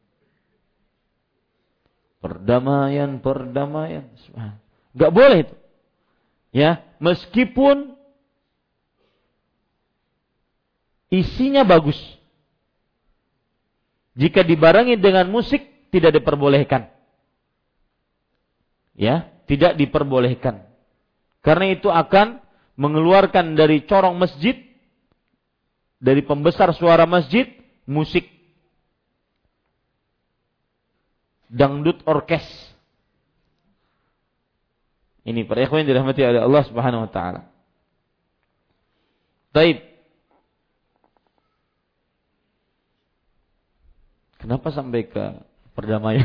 Perdamaian. Enggak boleh itu. Ya, meskipun isinya bagus. Jika dibarengi dengan musik tidak diperbolehkan. Ya, tidak diperbolehkan. Karena itu akan mengeluarkan dari corong masjid, dari pembesar suara masjid, musik dangdut orkes. Ini para ikhwan yang dirahmati oleh Allah Subhanahu wa taala. Baik. Kenapa sampai ke perdamaian?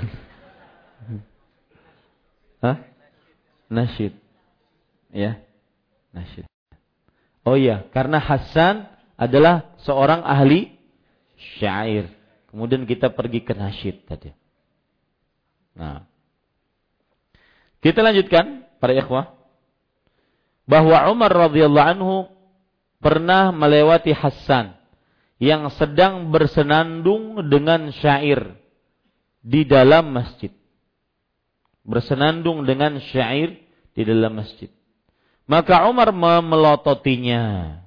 Hah? Nasyid. Ya. Nasyid. Oh iya, karena Hasan adalah seorang ahli syair. Kemudian kita pergi ke nasyid tadi. Nah. Kita lanjutkan para ikhwah bahwa Umar radhiyallahu anhu pernah melewati Hasan yang sedang bersenandung dengan syair di dalam masjid. Bersenandung dengan syair di dalam masjid. Maka Umar memelototinya.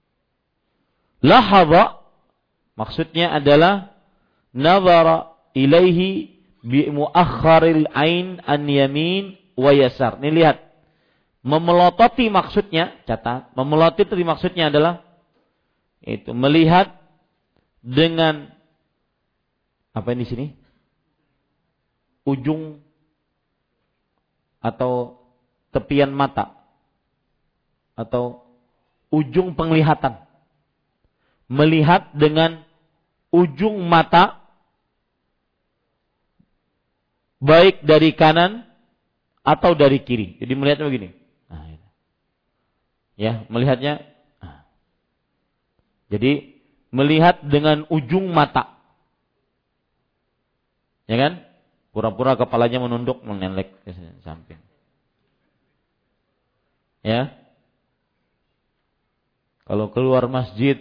Lahadha maksudnya adalah nazara ilaihi bi muakhkharil ain an yamin wa yasar. Ini lihat. Memelototi maksudnya, catat. Memelototi maksudnya adalah itu melihat dengan apa ini di sini? Ujung atau tepian mata atau ujung penglihatan. Melihat dengan ujung mata baik dari kanan atau dari kiri. Jadi melihatnya begini. Nah, ya, melihatnya. Jadi melihat dengan ujung mata. Ya kan? Pura-pura kepalanya menunduk, mengelek ke samping. Ya. Kalau keluar masjid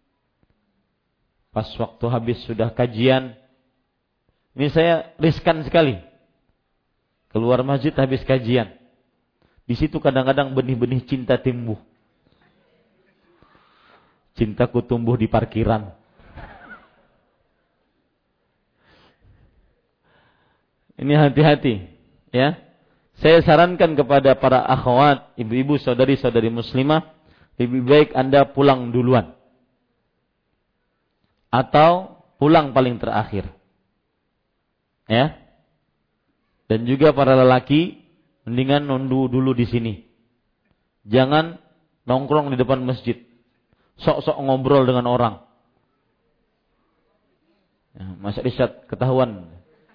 pas waktu habis sudah kajian, ini saya riskan sekali. Keluar masjid habis kajian. Di situ kadang-kadang benih-benih cinta tumbuh. Cintaku tumbuh di parkiran. Ini hati-hati, ya. Saya sarankan kepada para akhwat, ibu-ibu, saudari-saudari muslimah, lebih baik Anda pulang duluan. Atau pulang paling terakhir. Ya. Dan juga para lelaki, mendingan nunggu dulu di sini. Jangan nongkrong di depan masjid. Sok-sok ngobrol dengan orang. Ya, Mas Isyad ketahuan.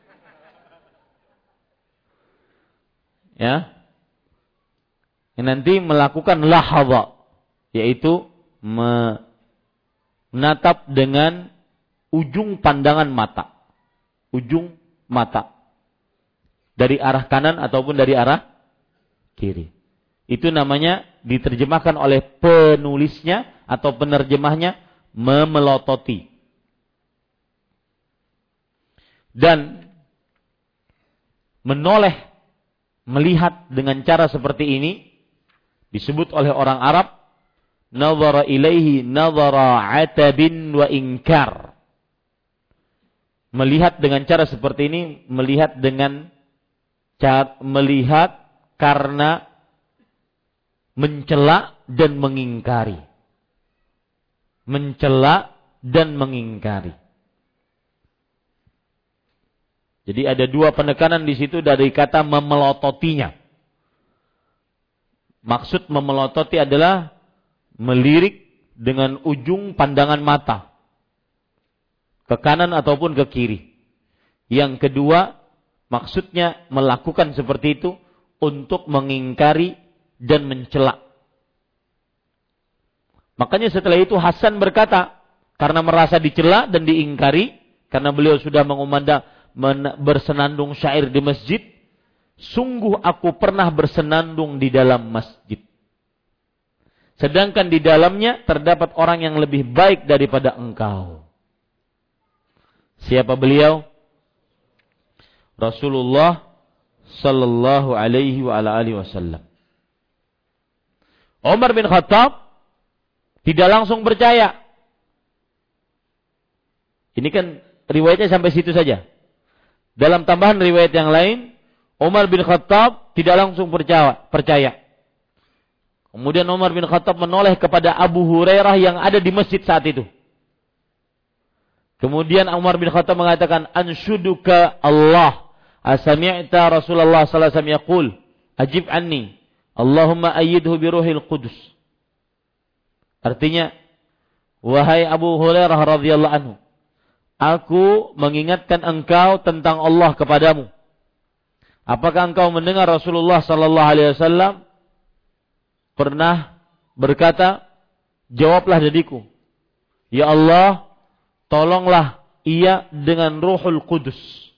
Ya. Nanti melakukan lahadha, yaitu menatap dengan ujung pandangan mata. Ujung mata. Dari arah kanan ataupun dari arah kiri. Itu namanya diterjemahkan oleh penulisnya atau penerjemahnya memelototi. Dan menoleh, melihat dengan cara seperti ini disebut oleh orang Arab nazara ilaihi nazara atabin wa inkar. Melihat dengan cara seperti ini, melihat karena mencela dan mengingkari. Mencela dan mengingkari. Jadi ada dua penekanan di situ dari kata memelototinya. Maksud memelototi adalah melirik dengan ujung pandangan mata. Ke kanan ataupun ke kiri. Yang kedua, maksudnya melakukan seperti itu untuk mengingkari dan mencela. Makanya setelah itu Hasan berkata, karena merasa dicela dan diingkari, karena beliau sudah mengumandang bersenandung syair di masjid, sungguh aku pernah bersenandung di dalam masjid. Sedangkan di dalamnya terdapat orang yang lebih baik daripada engkau. Siapa beliau? Rasulullah sallallahu alaihi wa ala alihi wasallam. Umar bin Khattab tidak langsung percaya. Ini kan riwayatnya sampai situ saja. Dalam tambahan riwayat yang lain, Umar bin Khattab tidak langsung percaya. Kemudian Umar bin Khattab menoleh kepada Abu Hurairah yang ada di masjid saat itu. Kemudian Umar bin Khattab mengatakan, "Anshuduka Allah, asami'ta Rasulullah sallallahu alaihi wasallam yaqul, ajib anni, Allahumma ayyidhu bi ruhil qudus." Artinya, wahai Abu Hurairah radhiyallahu anhu, aku mengingatkan engkau tentang Allah kepadamu. Apakah engkau mendengar Rasulullah sallallahu alaihi wasallam pernah berkata, "Jawablah dariku, ya Allah, tolonglah ia dengan Ruhul Qudus."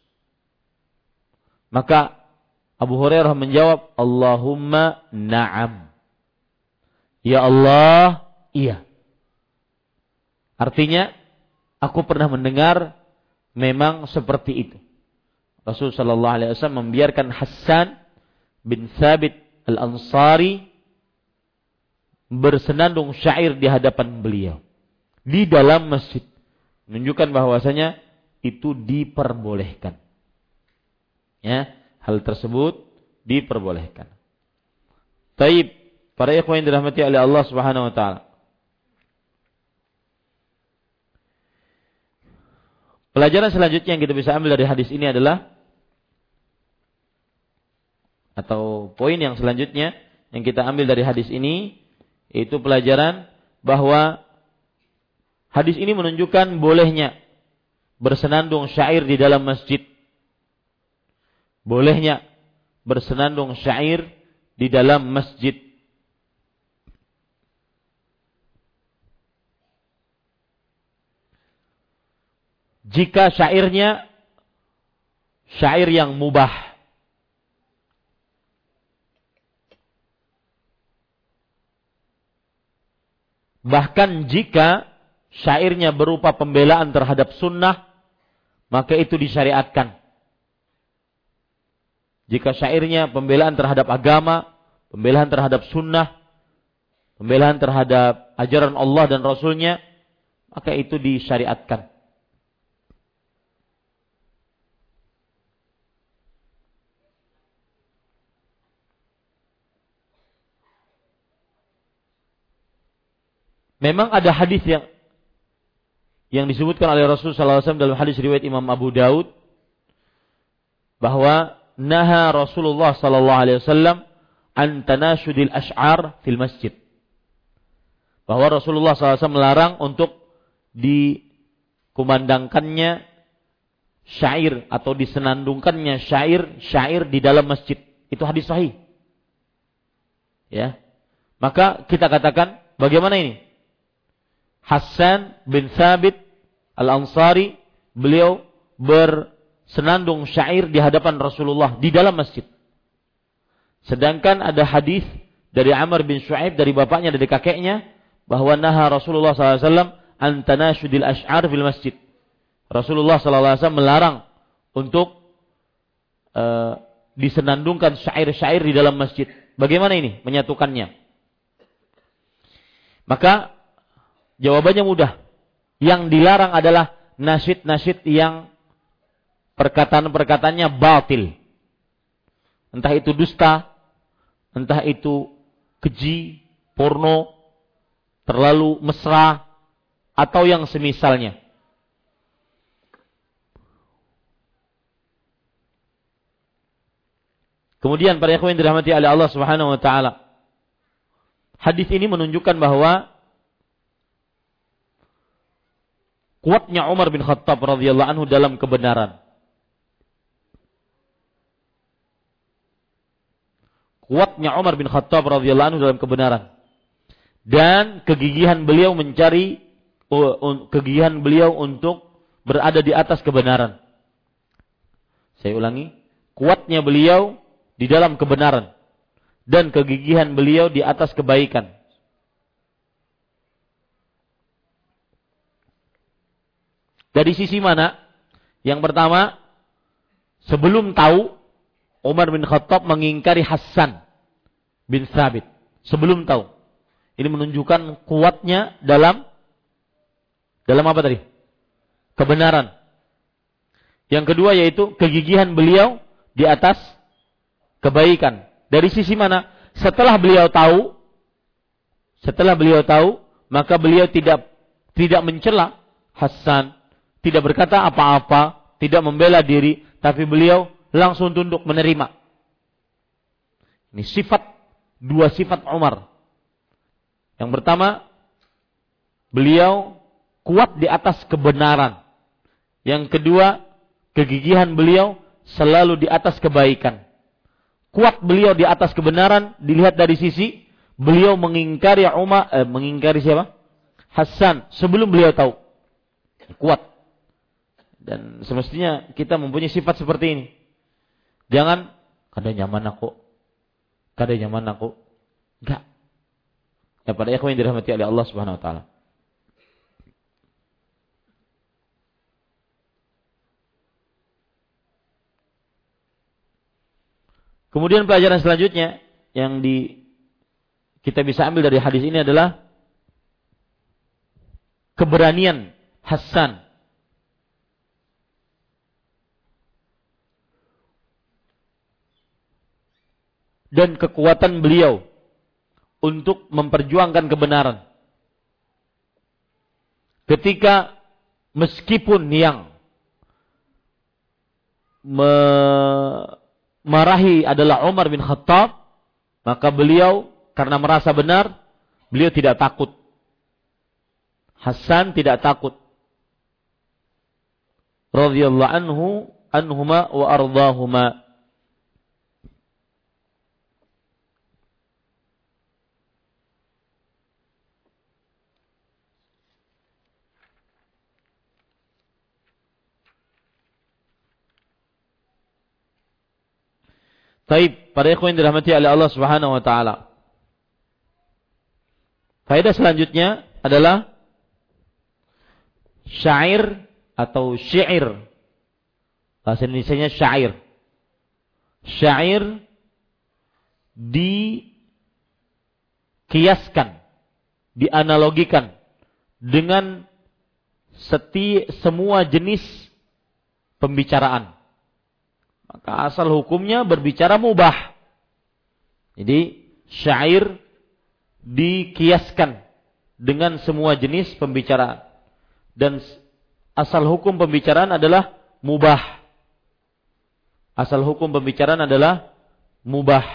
Maka Abu Hurairah menjawab, "Allahumma na'am." Ya Allah, iya. Artinya, aku pernah mendengar memang seperti itu. Rasul sallallahu alaihi wasallam membiarkan Hassan bin Thabit Al-Ansari bersenandung syair di hadapan beliau di dalam masjid, menunjukkan bahwasanya itu diperbolehkan. Ya, hal tersebut diperbolehkan. Taib, para ikhwan yang dirahmati oleh Allah Subhanahu wa taala. Pelajaran selanjutnya yang kita bisa ambil dari hadis ini adalah, atau poin yang selanjutnya yang kita ambil dari hadis ini, yaitu pelajaran bahwa hadis ini menunjukkan bolehnya bersenandung syair di dalam masjid. Bolehnya bersenandung syair di dalam masjid. Jika syairnya syair yang mubah, bahkan jika syairnya berupa pembelaan terhadap sunnah, maka itu disyariatkan. Jika syairnya pembelaan terhadap agama, pembelaan terhadap sunnah, pembelaan terhadap ajaran Allah dan Rasulnya, maka itu disyariatkan. Memang ada hadis yang disebutkan oleh Rasul sallallahu alaihi wasallam dalam hadis riwayat Imam Abu Daud, bahwa naha Rasulullah sallallahu alaihi wasallam an tanashudil ash'ar fil masjid. Bahwa Rasulullah sallallahu alaihi wasallam melarang untuk dikumandangkannya syair atau disenandungkannya syair di dalam masjid. Itu hadis sahih. Ya. Maka kita katakan, bagaimana ini? Hassan bin Thabit Al-Ansari, beliau bersenandung syair di hadapan Rasulullah di dalam masjid. Sedangkan ada hadis dari Amr bin Shu'aib dari bapaknya, dari kakeknya, bahwa naha Rasulullah SAW an tanashudil ash'ar fil masjid. Rasulullah SAW melarang untuk disenandungkan syair-syair di dalam masjid. Bagaimana ini menyatukannya? Maka jawabannya mudah. Yang dilarang adalah nasyid-nasyid yang perkataan-perkataannya batil. Entah itu dusta, entah itu keji, porno, terlalu mesra, atau yang semisalnya. Kemudian para ikhwan yang dirahmati oleh Allah Subhanahu wa taala, hadis ini menunjukkan bahwa kuatnya Umar bin Khattab radhiyallahu anhu dalam kebenaran. Kuatnya Umar bin Khattab radhiyallahu anhu dalam kebenaran. Dan kegigihan beliau untuk berada di atas kebenaran. Saya ulangi, kuatnya beliau di dalam kebenaran dan kegigihan beliau di atas kebaikan. Dari sisi mana? Yang pertama, sebelum tahu, Umar bin Khattab mengingkari Hassan bin Thabit. Sebelum tahu. Ini menunjukkan kuatnya dalam apa tadi? Kebenaran. Yang kedua yaitu kegigihan beliau di atas kebaikan. Dari sisi mana? Setelah beliau tahu, Setelah beliau tahu, maka beliau tidak mencela Hasan, tidak berkata apa-apa, tidak membela diri, tapi beliau langsung tunduk menerima. Ini dua sifat Umar. Yang pertama, beliau kuat di atas kebenaran. Yang kedua, kegigihan beliau selalu di atas kebaikan. Kuat beliau di atas kebenaran dilihat dari sisi beliau mengingkari mengingkari siapa? Hasan sebelum beliau tahu. Kuat. Dan semestinya kita mempunyai sifat seperti ini. Jangan kada nyaman aku. Enggak. Ya pada ikhwan yang dirahmati oleh Allah Subhanahu wa taala. Kemudian pelajaran selanjutnya yang kita bisa ambil dari hadis ini adalah keberanian Hasan dan kekuatan beliau untuk memperjuangkan kebenaran. Ketika meskipun yang marahi adalah Umar bin Khattab, maka beliau karena merasa benar, beliau tidak takut. Hasan tidak takut. Radhiyallahu anhuma wa ardahuma. Taib, para ikhwan yang dirahmati oleh Allah Subhanahu wa taala. Faedah selanjutnya adalah syair atau syair. Bahasa Indonesianya syair. Syair dikiaskan, dianalogikan dengan semua jenis pembicaraan. Maka asal hukumnya berbicara mubah. Jadi syair dikiaskan dengan semua jenis pembicaraan. Dan asal hukum pembicaraan adalah mubah. Asal hukum pembicaraan adalah mubah.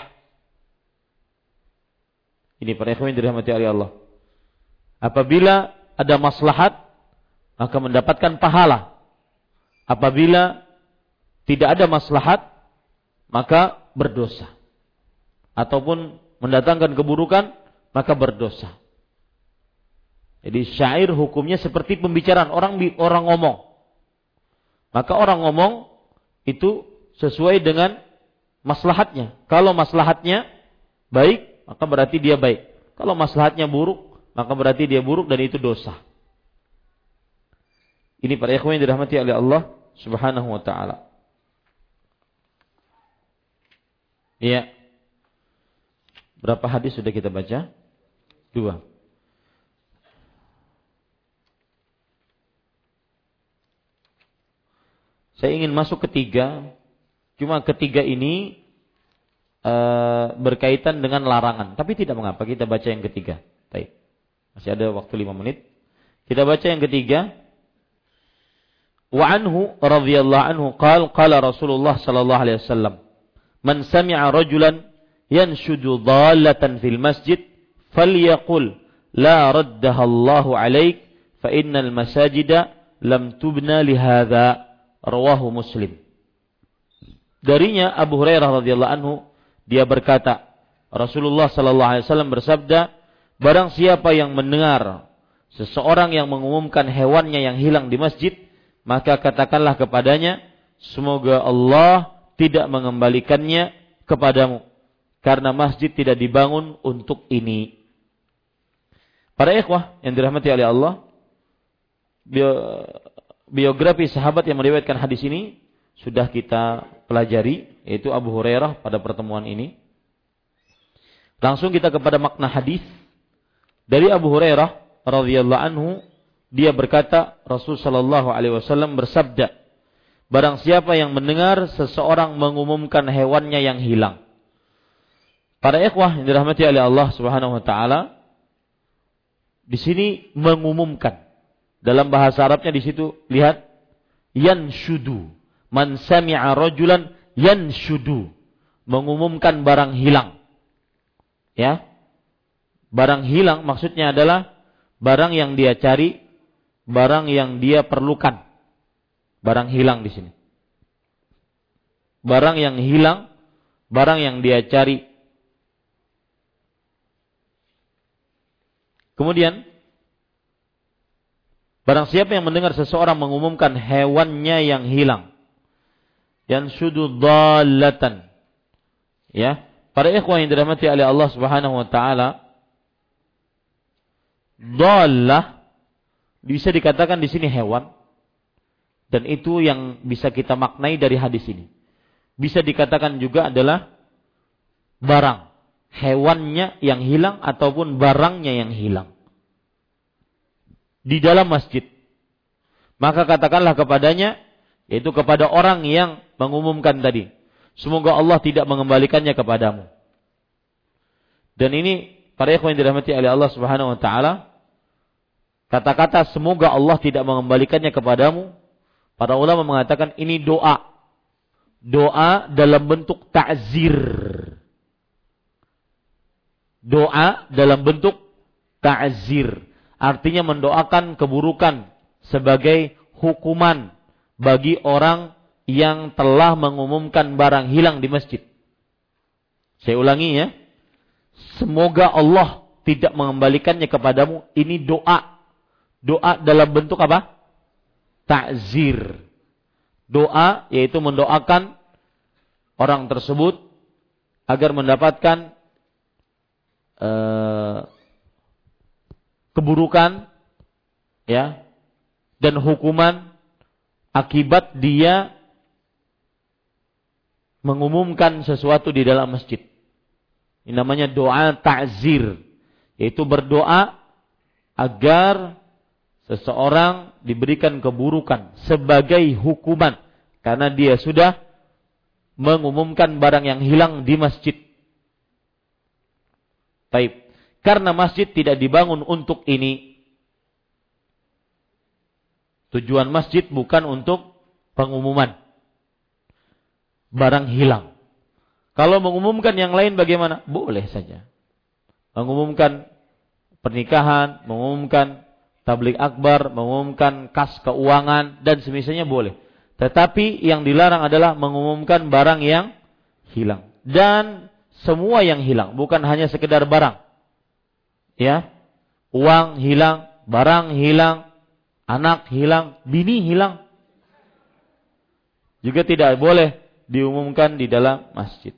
Ini para ikhwan yang dirahmati oleh Allah. Apabila ada maslahat, maka mendapatkan pahala. Apabila tidak ada maslahat, maka berdosa. Ataupun mendatangkan keburukan, maka berdosa. Jadi syair hukumnya seperti pembicaraan, orang ngomong. Maka orang ngomong itu sesuai dengan maslahatnya. Kalau maslahatnya baik, maka berarti dia baik. Kalau maslahatnya buruk, maka berarti dia buruk dan itu dosa. Ini para ikhwan yang dirahmati oleh Allah Subhanahu wa taala. Iya. Berapa hadis sudah kita baca? 2. Saya ingin masuk ketiga. Cuma ketiga ini berkaitan dengan larangan. Tapi tidak mengapa, kita baca yang ketiga. Baik. Masih ada waktu 5 menit. Kita baca yang ketiga. Wa anhu radhiyallahu anhu qala Rasulullah sallallahu alaihi wasallam, man sami'a rajulan yanshudu dhallatan fil masjid falyaqul la raddaha Allahu 'alaik fa innal masajida lam tubna li hadza, rawahu Muslim. Darinya Abu Hurairah radhiyallahu anhu, dia berkata, Rasulullah sallallahu alaihi wasallam bersabda, barang siapa yang mendengar seseorang yang mengumumkan hewannya yang hilang di masjid, maka katakanlah kepadanya, semoga Allah tidak mengembalikannya kepadamu, karena masjid tidak dibangun untuk ini. Para ikhwah yang dirahmati oleh Allah, biografi sahabat yang meriwayatkan hadis ini sudah kita pelajari, yaitu Abu Hurairah pada pertemuan ini. Langsung kita kepada makna hadis. Dari Abu Hurairah radhiyallahu anhu, dia berkata, Rasul sallallahu alaihi wasallam bersabda, barang siapa yang mendengar seseorang mengumumkan hewannya yang hilang. Para ikhwah yang dirahmati oleh Allah Subhanahu wa taala, Di sini mengumumkan. Dalam bahasa Arabnya di situ lihat yanshudu. Man sami'a rajulan yanshudu. Mengumumkan barang hilang. Ya. Barang hilang maksudnya adalah barang yang dia cari, barang yang dia perlukan. Barang hilang di sini. Barang yang hilang, barang yang dia cari. Kemudian barang siapa yang mendengar seseorang mengumumkan hewannya yang hilang, yanshudu dhallatan. Ya, para ikhwan yang dirahmati oleh Allah Subhanahu wa taala, dhallah bisa dikatakan di sini hewan, dan itu yang bisa kita maknai dari hadis ini. Bisa dikatakan juga adalah barang, hewannya yang hilang ataupun barangnya yang hilang di dalam masjid. Maka katakanlah kepadanya, yaitu kepada orang yang mengumumkan tadi, semoga Allah tidak mengembalikannya kepadamu. Dan ini para ikhwan yang dirahmati oleh Allah Subhanahu wa taala, kata-kata semoga Allah tidak mengembalikannya kepadamu, para ulama mengatakan ini doa. Doa dalam bentuk ta'zir. Doa dalam bentuk ta'zir. Artinya mendoakan keburukan sebagai hukuman bagi orang yang telah mengumumkan barang hilang di masjid. Saya ulangi ya. Semoga Allah tidak mengembalikannya kepadamu. Ini doa. Doa dalam bentuk apa? Ta'zir. Doa yaitu mendoakan orang tersebut agar mendapatkan keburukan, ya, dan hukuman akibat dia mengumumkan sesuatu di dalam masjid. Ini namanya doa ta'zir, yaitu berdoa agar seseorang diberikan keburukan sebagai hukuman karena dia sudah mengumumkan barang yang hilang di masjid. Baik. Karena masjid tidak dibangun untuk ini. Tujuan masjid bukan untuk pengumuman barang hilang. Kalau mengumumkan yang lain bagaimana? Boleh saja. Mengumumkan pernikahan, mengumumkan tabligh akbar, mengumumkan kas keuangan dan semisalnya boleh. Tetapi yang dilarang adalah mengumumkan barang yang hilang. Dan semua yang hilang, bukan hanya sekedar barang. Ya, uang hilang, barang hilang, anak hilang, bini hilang. Juga tidak boleh diumumkan di dalam masjid.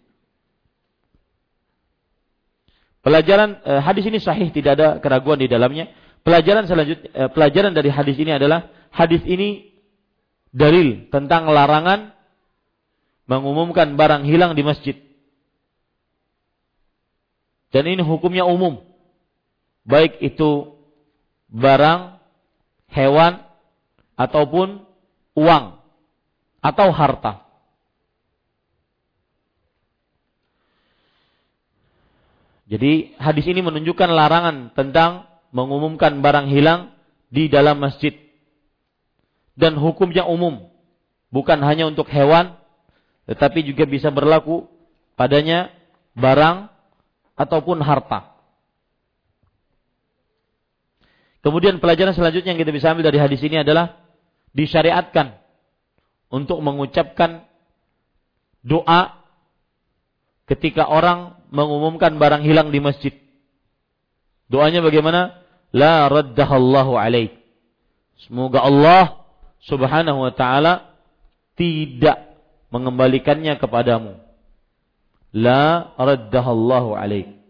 Pelajaran hadis ini sahih, tidak ada keraguan di dalamnya. Pelajaran dari hadis ini adalah hadis ini dalil tentang larangan mengumumkan barang hilang di masjid. Dan ini hukumnya umum. Baik itu barang, hewan, ataupun uang, atau harta. Jadi hadis ini menunjukkan larangan tentang mengumumkan barang hilang di dalam masjid. Dan hukumnya umum. Bukan hanya untuk hewan, tetapi juga bisa berlaku padanya barang ataupun harta. Kemudian pelajaran selanjutnya yang kita bisa ambil dari hadis ini adalah disyariatkan untuk mengucapkan doa ketika orang mengumumkan barang hilang di masjid. Doanya bagaimana? La raddahallahu alaik. Semoga Allah Subhanahu wa taala tidak mengembalikannya kepadamu. La raddahallahu alaik.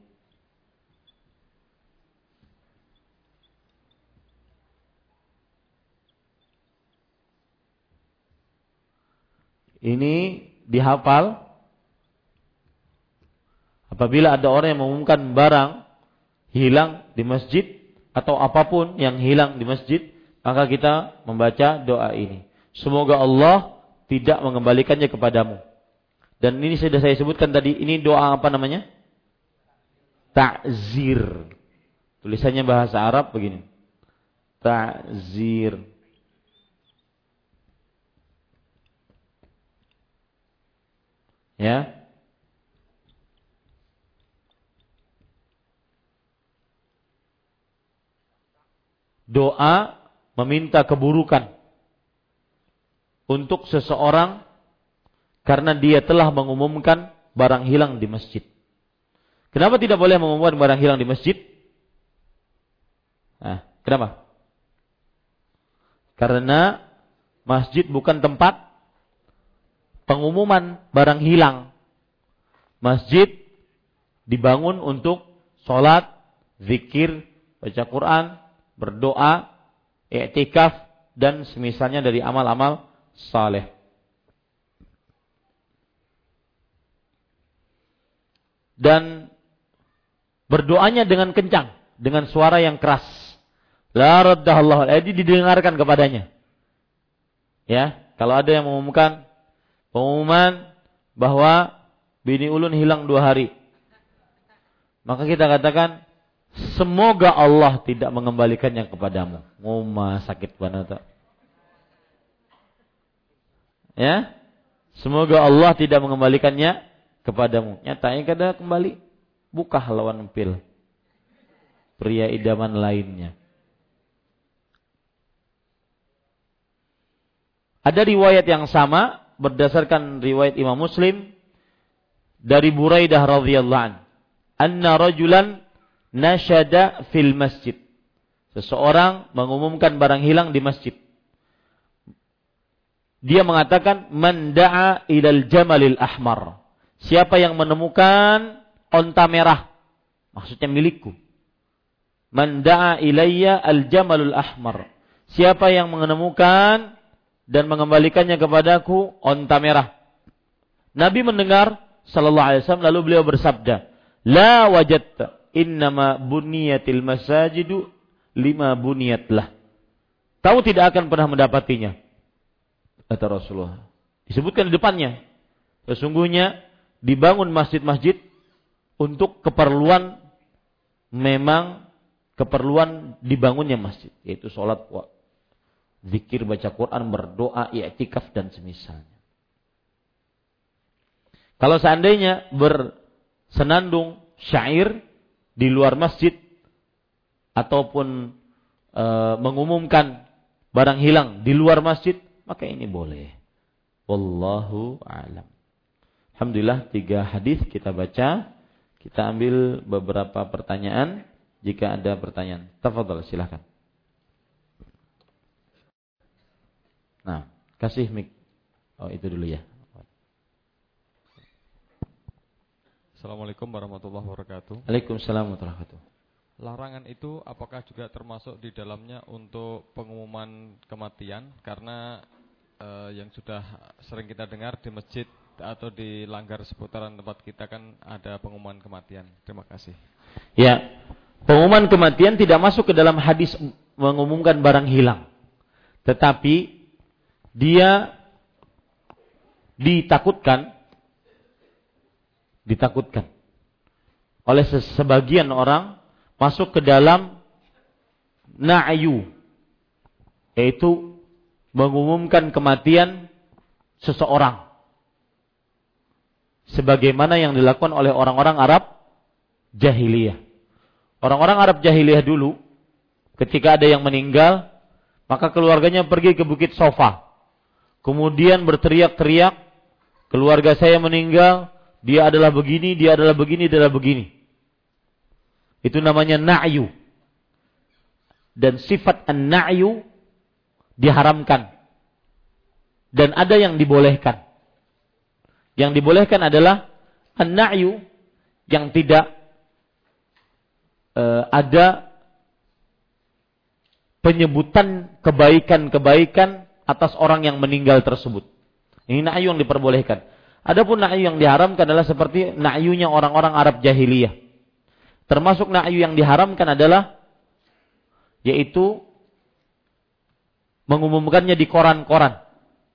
Ini dihafal apabila ada orang yang mengumumkan barang hilang di masjid atau apapun yang hilang di masjid, maka kita membaca doa ini. Semoga Allah tidak mengembalikannya kepadamu. Dan ini sudah saya sebutkan tadi, ini doa apa namanya? Ta'zir. Tulisannya bahasa Arab begini. Ta'zir. Ya. Doa meminta keburukan untuk seseorang karena dia telah mengumumkan barang hilang di masjid. Kenapa tidak boleh mengumumkan barang hilang di masjid? Kenapa? Karena masjid bukan tempat pengumuman barang hilang. Masjid dibangun untuk sholat, zikir, baca Quran, berdoa, i'tikaf, dan semisalnya dari amal-amal saleh. Dan berdoanya dengan kencang, dengan suara yang keras. La raddahallahu, jadi didengarkan kepadanya. Ya, kalau ada yang mengumumkan pengumuman bahwa bini ulun hilang 2 hari, maka kita katakan, semoga Allah tidak mengembalikannya kepadamu. Ngomah sakit banget. Ya, semoga Allah tidak mengembalikannya kepadamu. Nyatanya kada kembali, buka lawan pil. Pria idaman lainnya. Ada riwayat yang sama berdasarkan riwayat Imam Muslim dari Buraidah radhiyallahu anhu, anna rajulan nasyada fil masjid. Seseorang mengumumkan barang hilang di masjid. Dia mengatakan, man da'a ilal jamalil ahmar. Siapa yang menemukan onta merah, maksudnya milikku. Man da'a ilayya al jamalul ahmar. Siapa yang menemukan dan mengembalikannya kepadaku onta merah. Nabi mendengar sallallahu alaihi wasallam, lalu beliau bersabda, la wajadta, innama buniyatil masajidu lima buniyatlah. Kau tidak akan pernah mendapatinya, kata Rasulullah. Disebutkan di depannya, sesungguhnya dibangun masjid-masjid untuk keperluan, memang keperluan dibangunnya masjid, yaitu sholat, zikir, baca Quran, berdoa, i'tikaf, dan semisalnya. Kalau seandainya bersenandung syair di luar masjid ataupun mengumumkan barang hilang di luar masjid, maka ini boleh. Wallahu a'lam. Alhamdulillah, 3 hadis kita baca. Kita ambil beberapa pertanyaan. Jika ada pertanyaan, tafadhal, silakan. Nah, kasih mic. Oh, itu dulu ya. Assalamualaikum warahmatullahi wabarakatuh. Waalaikumsalam warahmatullahi wabarakatuh. Larangan itu apakah juga termasuk di dalamnya untuk pengumuman kematian? Karena yang sudah sering kita dengar di masjid atau di langgar seputaran tempat kita kan ada pengumuman kematian. Terima kasih. Ya, pengumuman kematian tidak masuk ke dalam hadis mengumumkan barang hilang. Tetapi dia ditakutkan oleh sebagian orang masuk ke dalam na'yu, yaitu mengumumkan kematian seseorang sebagaimana yang dilakukan oleh orang-orang Arab jahiliyah. Orang-orang Arab jahiliyah dulu ketika ada yang meninggal, maka keluarganya pergi ke Bukit Sofa, kemudian berteriak-teriak, keluarga saya meninggal, dia adalah begini, dia adalah begini, dia adalah begini. Itu namanya na'yu. Dan sifat an-na'yu diharamkan. Dan ada yang dibolehkan. Yang dibolehkan adalah an-na'yu yang tidak ada penyebutan kebaikan-kebaikan atas orang yang meninggal tersebut. Ini na'yu yang diperbolehkan. Adapun na'yu yang diharamkan adalah seperti na'yunya orang-orang Arab jahiliyah. Termasuk na'yu yang diharamkan adalah yaitu mengumumkannya di koran-koran.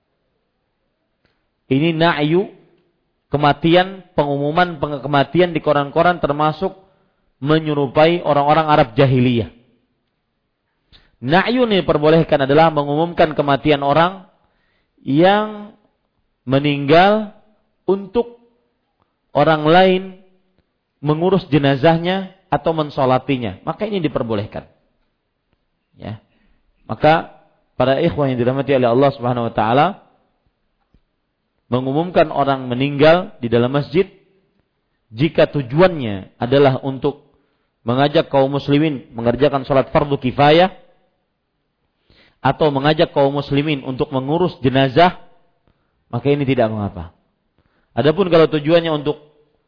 Ini na'yu kematian, pengumuman kematian di koran-koran termasuk menyerupai orang-orang Arab jahiliyah. Na'yu yang diperbolehkan adalah mengumumkan kematian orang yang meninggal untuk orang lain mengurus jenazahnya atau mensolatinya. Maka ini diperbolehkan. Ya. Maka para ikhwan yang dirahmati oleh Allah Subhanahu wa taala, mengumumkan orang meninggal di dalam masjid jika tujuannya adalah untuk mengajak kaum muslimin mengerjakan salat fardu kifayah atau mengajak kaum muslimin untuk mengurus jenazah, maka ini tidak mengapa. Adapun kalau tujuannya untuk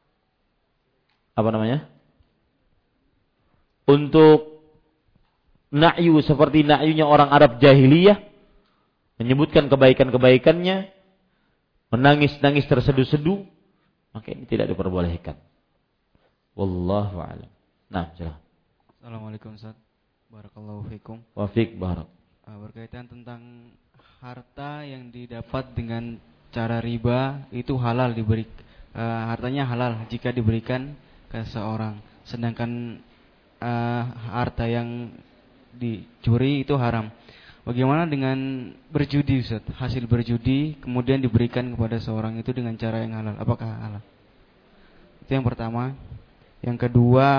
untuk na'yu seperti na'yunya orang Arab jahiliyah, menyebutkan kebaikan-kebaikannya, menangis-nangis terseduh-seduh, maka ini tidak diperbolehkan. Wallahu a'lam. Nah, silakan. Assalamualaikum Ustaz. Barakallahu fikum. Wa fiik barak. Berkaitan tentang harta yang didapat dengan cara riba itu halal hartanya halal jika diberikan ke seorang, sedangkan harta yang dicuri itu haram. Bagaimana dengan berjudi Ustaz? Hasil berjudi kemudian diberikan kepada seorang itu dengan cara yang halal, apakah halal? Itu yang pertama. Yang kedua,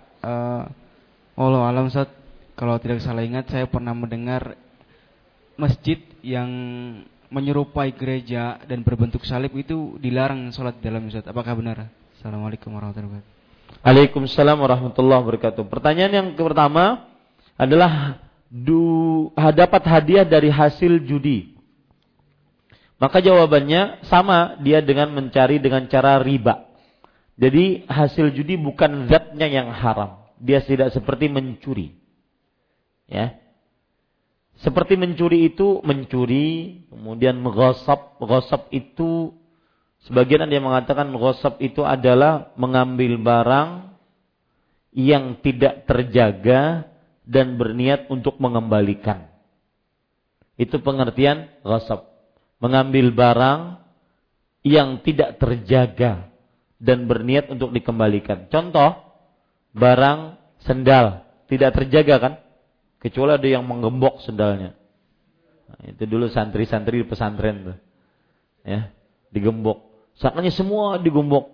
wallahu alam Ustaz, kalau tidak salah ingat saya pernah mendengar masjid yang menyerupai gereja dan berbentuk salib itu dilarang sholat di dalam Ustaz. Apakah benar? Assalamualaikum warahmatullahi wabarakatuh. Waalaikumsalam warahmatullahi wabarakatuh. Pertanyaan yang pertama adalah dapat hadiah dari hasil judi. Maka jawabannya sama dia dengan mencari dengan cara riba. Jadi hasil judi bukan zatnya yang haram. Dia tidak seperti mencuri. Ya. Seperti mencuri itu mencuri, kemudian mengghasab. Mengghasab itu sebagian ada yang mengatakan mengghasab itu adalah mengambil barang yang tidak terjaga dan berniat untuk mengembalikan. Itu pengertian ghasab. Mengambil barang yang tidak terjaga dan berniat untuk dikembalikan. Contoh, barang sendal tidak terjaga kan? Kecuali ada yang menggembok sendalnya. Nah, itu dulu santri-santri di pesantren tuh. Ya, digembok. Seakannya semua digembok.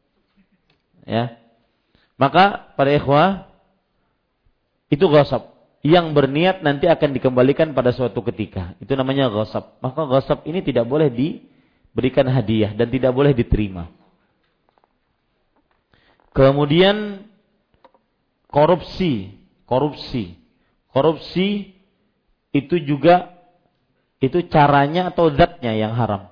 Ya. Maka pada ikhwah itu ghasab yang berniat nanti akan dikembalikan pada suatu ketika. Itu namanya ghasab. Maka ghasab ini tidak boleh diberikan hadiah dan tidak boleh diterima. Kemudian korupsi itu juga itu caranya atau zatnya yang haram.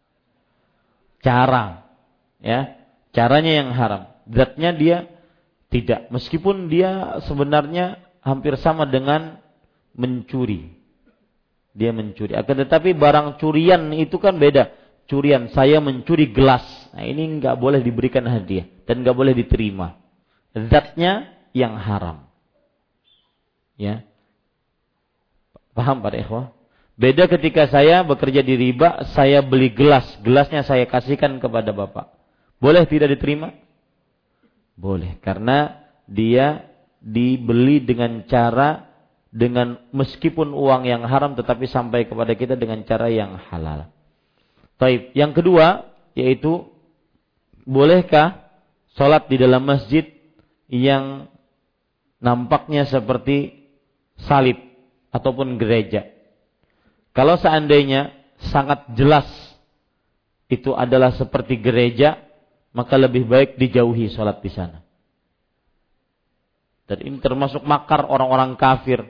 Caranya yang haram. Zatnya dia tidak, meskipun dia sebenarnya hampir sama dengan mencuri. Dia mencuri. Akan tetapi barang curian itu kan beda. Curian, saya mencuri gelas. Nah, ini enggak boleh diberikan hadiah dan enggak boleh diterima. Zatnya yang haram. Ya. Paham Pak Ikhwah? Beda ketika saya bekerja di riba, saya beli gelas, gelasnya saya kasihkan kepada Bapak. Boleh tidak diterima? Boleh, karena dia dibeli dengan cara, dengan meskipun uang yang haram tetapi sampai kepada kita dengan cara yang halal. Baik, yang kedua yaitu bolehkah sholat di dalam masjid yang nampaknya seperti salib ataupun gereja? Kalau seandainya sangat jelas itu adalah seperti gereja, maka lebih baik dijauhi sholat di sana. Dan ini termasuk makar orang-orang kafir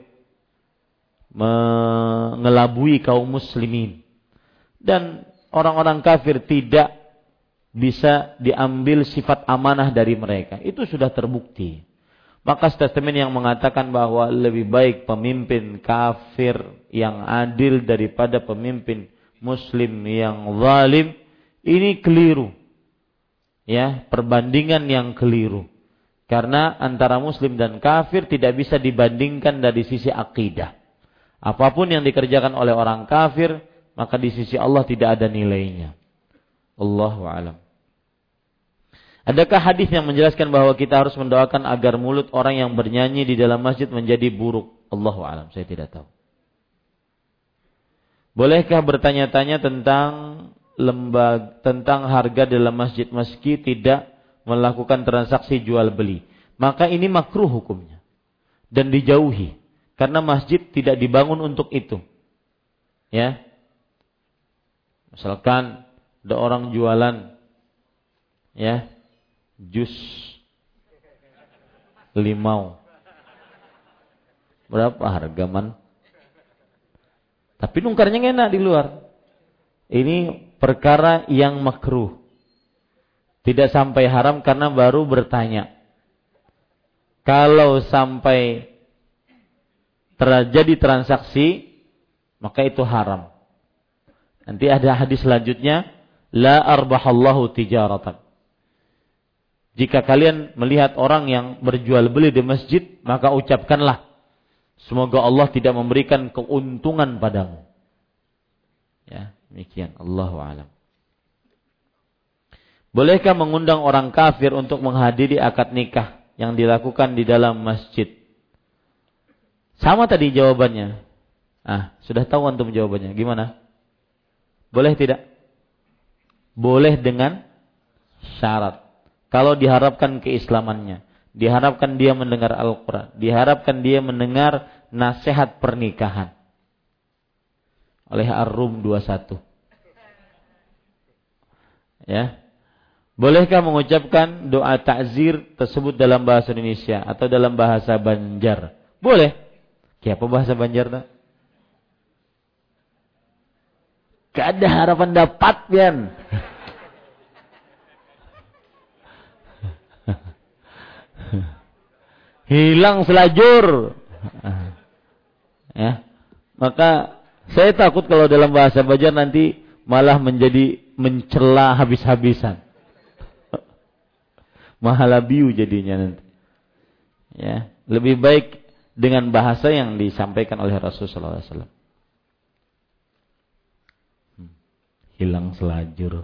mengelabui kaum muslimin. Dan orang-orang kafir tidak bisa diambil sifat amanah dari mereka. Itu sudah terbukti. Maka statement yang mengatakan bahwa lebih baik pemimpin kafir yang adil daripada pemimpin muslim yang zalim, ini keliru. Ya, perbandingan yang keliru. Karena antara muslim dan kafir tidak bisa dibandingkan dari sisi akidah. Apapun yang dikerjakan oleh orang kafir, maka di sisi Allah tidak ada nilainya. Allahu a'lam. Adakah hadis yang menjelaskan bahwa kita harus mendoakan agar mulut orang yang bernyanyi di dalam masjid menjadi buruk? Allahu a'lam, saya tidak tahu. Bolehkah bertanya-tanya tentang harga dalam masjid meski tidak melakukan transaksi jual beli? Maka ini makruh hukumnya dan dijauhi karena masjid tidak dibangun untuk itu. Ya. Misalkan ada orang jualan ya jus limau. Berapa harga man? Tapi nungkarnya enak di luar. Ini perkara yang makruh. Tidak sampai haram karena baru bertanya. Kalau sampai terjadi transaksi, maka itu haram. Nanti ada hadis selanjutnya, la arbahallahu tijaratan. Jika kalian melihat orang yang berjual beli di masjid, maka ucapkanlah, semoga Allah tidak memberikan keuntungan padamu. Ya, demikian. Allahu a'lam. Bolehkah mengundang orang kafir untuk menghadiri akad nikah yang dilakukan di dalam masjid? Sama tadi jawabannya. Sudah tahu antum jawabannya. Gimana? Boleh tidak? Boleh dengan syarat. Kalau diharapkan keislamannya, diharapkan dia mendengar Al-Quran, diharapkan dia mendengar nasihat pernikahan. Oleh Ar-Rum 21. Ya. Bolehkah mengucapkan doa takzir tersebut dalam bahasa Indonesia atau dalam bahasa Banjar? Boleh. Apa bahasa Banjar tak? Gak ada harapan dapat, Bian. Hilang selajur. Ya. Maka saya takut kalau dalam bahasa Banjar nanti malah menjadi mencela habis-habisan. Mahalabiu jadinya nanti. Ya, lebih baik dengan bahasa yang disampaikan oleh Rasulullah SAW. Hilang selajur.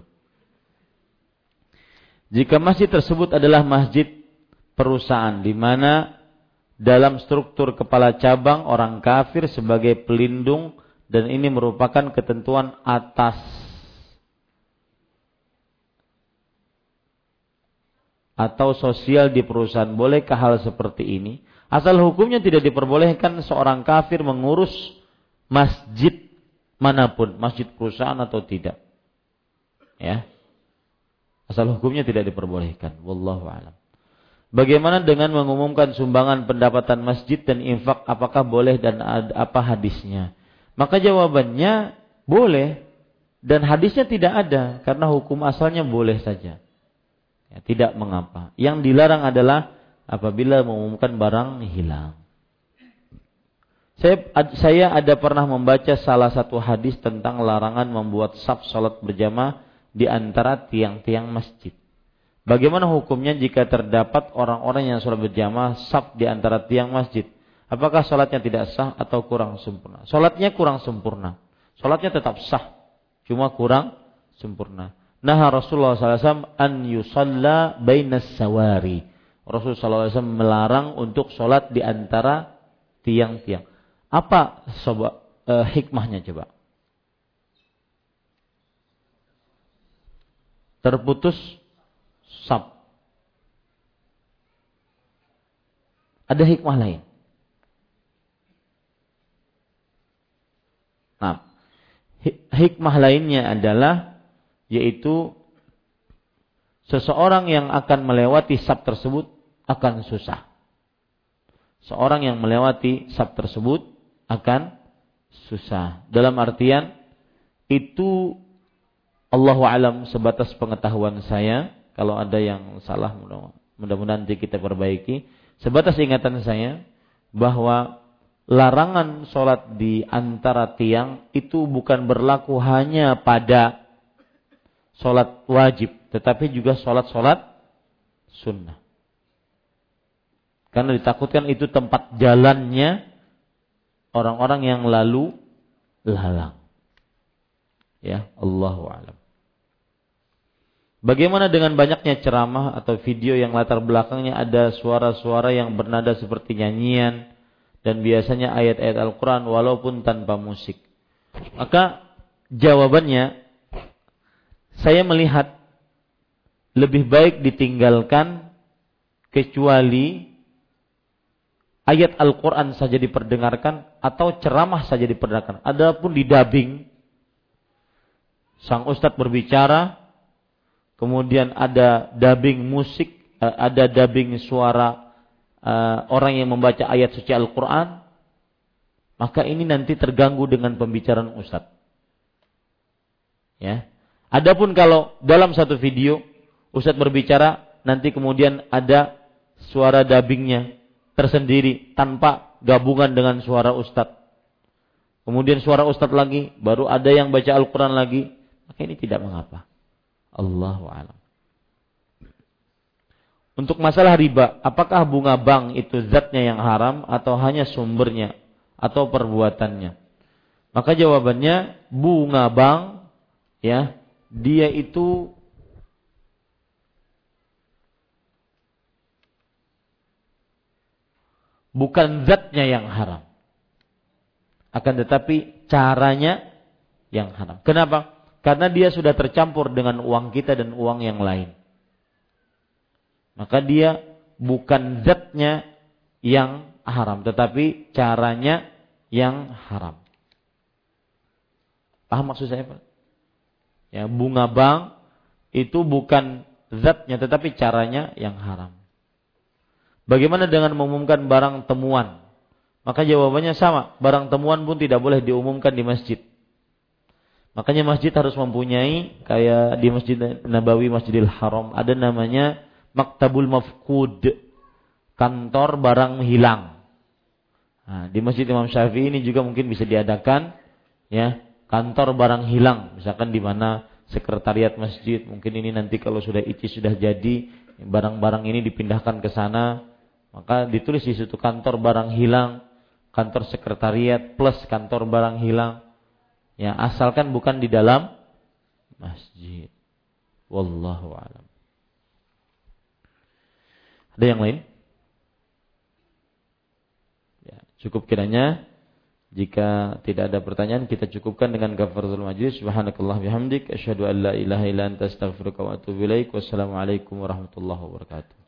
Jika masjid tersebut adalah masjid perusahaan di mana dalam struktur kepala cabang orang kafir sebagai pelindung dan ini merupakan ketentuan atas atau sosial di perusahaan, bolehkah hal seperti ini? Asal hukumnya tidak diperbolehkan seorang kafir mengurus masjid manapun, masjid perusahaan atau tidak. Ya. Asal hukumnya tidak diperbolehkan. Wallahu a'lam. Bagaimana dengan mengumumkan sumbangan pendapatan masjid dan infak, apakah boleh dan apa hadisnya? Maka jawabannya boleh dan hadisnya tidak ada karena hukum asalnya boleh saja. Ya, tidak mengapa. Yang dilarang adalah apabila mengumumkan barang hilang. Saya ada pernah membaca salah satu hadis tentang larangan membuat saf salat berjamaah di antara tiang-tiang masjid. Bagaimana hukumnya jika terdapat orang-orang yang salat berjamaah saf di antara tiang masjid? Apakah salatnya tidak sah atau kurang sempurna? Salatnya kurang sempurna. Salatnya tetap sah, cuma kurang sempurna. Nah, Rasulullah SAW an yusalla bainas sawari. Rasulullah SAW melarang untuk salat di antara tiang-tiang. Apa hikmahnya coba? Terputus saf. Ada hikmah lain. Nah, hikmah lainnya adalah yaitu seseorang yang akan melewati saf tersebut akan susah. Seorang yang melewati saf tersebut akan susah. Dalam artian itu Allahu a'lam sebatas pengetahuan saya. Kalau ada yang salah mudah-mudahan nanti kita perbaiki. Sebatas ingatan saya bahwa larangan sholat di antara tiang itu bukan berlaku hanya pada sholat wajib, tetapi juga sholat sunnah. Karena ditakutkan itu tempat jalannya orang-orang yang lalu lalang. Ya, Allahu a'lam. Bagaimana dengan banyaknya ceramah atau video yang latar belakangnya ada suara-suara yang bernada seperti nyanyian dan biasanya ayat-ayat Al-Quran walaupun tanpa musik? Maka jawabannya, saya melihat lebih baik ditinggalkan kecuali ayat Al-Quran saja diperdengarkan atau ceramah saja diperdengarkan. Adapun di dubbing, sang ustadz berbicara, kemudian ada dubbing musik, ada dubbing suara orang yang membaca ayat suci Al-Quran, maka ini nanti terganggu dengan pembicaraan ustadz. Ya. Adapun kalau dalam satu video ustadz berbicara, nanti kemudian ada suara dubbingnya tersendiri tanpa gabungan dengan suara ustadz. Kemudian suara ustadz lagi, baru ada yang baca Al-Quran lagi, maka ini tidak mengapa. Allahu a'lam. Untuk masalah riba, apakah bunga bank itu zatnya yang haram atau hanya sumbernya atau perbuatannya? Maka jawabannya, bunga bank ya, dia itu bukan zatnya yang haram, akan tetapi caranya yang haram. Kenapa? Karena dia sudah tercampur dengan uang kita dan uang yang lain. Maka dia bukan zatnya yang haram, tetapi caranya yang haram. Paham maksud saya, Pak? Ya, bunga bank itu bukan zatnya, tetapi caranya yang haram. Bagaimana dengan mengumumkan barang temuan? Maka jawabannya sama, barang temuan pun tidak boleh diumumkan di masjid. Makanya masjid harus mempunyai, kayak di Masjid Nabawi, Masjidil Haram, ada namanya Maktabul Mafqud, kantor barang hilang. Nah, di Masjid Imam Syafi'i ini juga mungkin bisa diadakan, ya, kantor barang hilang. Misalkan di mana sekretariat masjid, mungkin ini nanti kalau sudah sudah jadi, barang-barang ini dipindahkan ke sana, maka ditulis di situ kantor barang hilang, kantor sekretariat plus kantor barang hilang. Ya, asalkan bukan di dalam masjid. Wallahu a'lam. Ada yang lain? Ya, cukup kiranya. Jika tidak ada pertanyaan, kita cukupkan dengan kafaratul majlis. Subhanakallah bihamdik, asyhadu an la ilaha illa anta astaghfiruka wa atubu ilaik. Wassalamualaikum warahmatullahi wabarakatuh.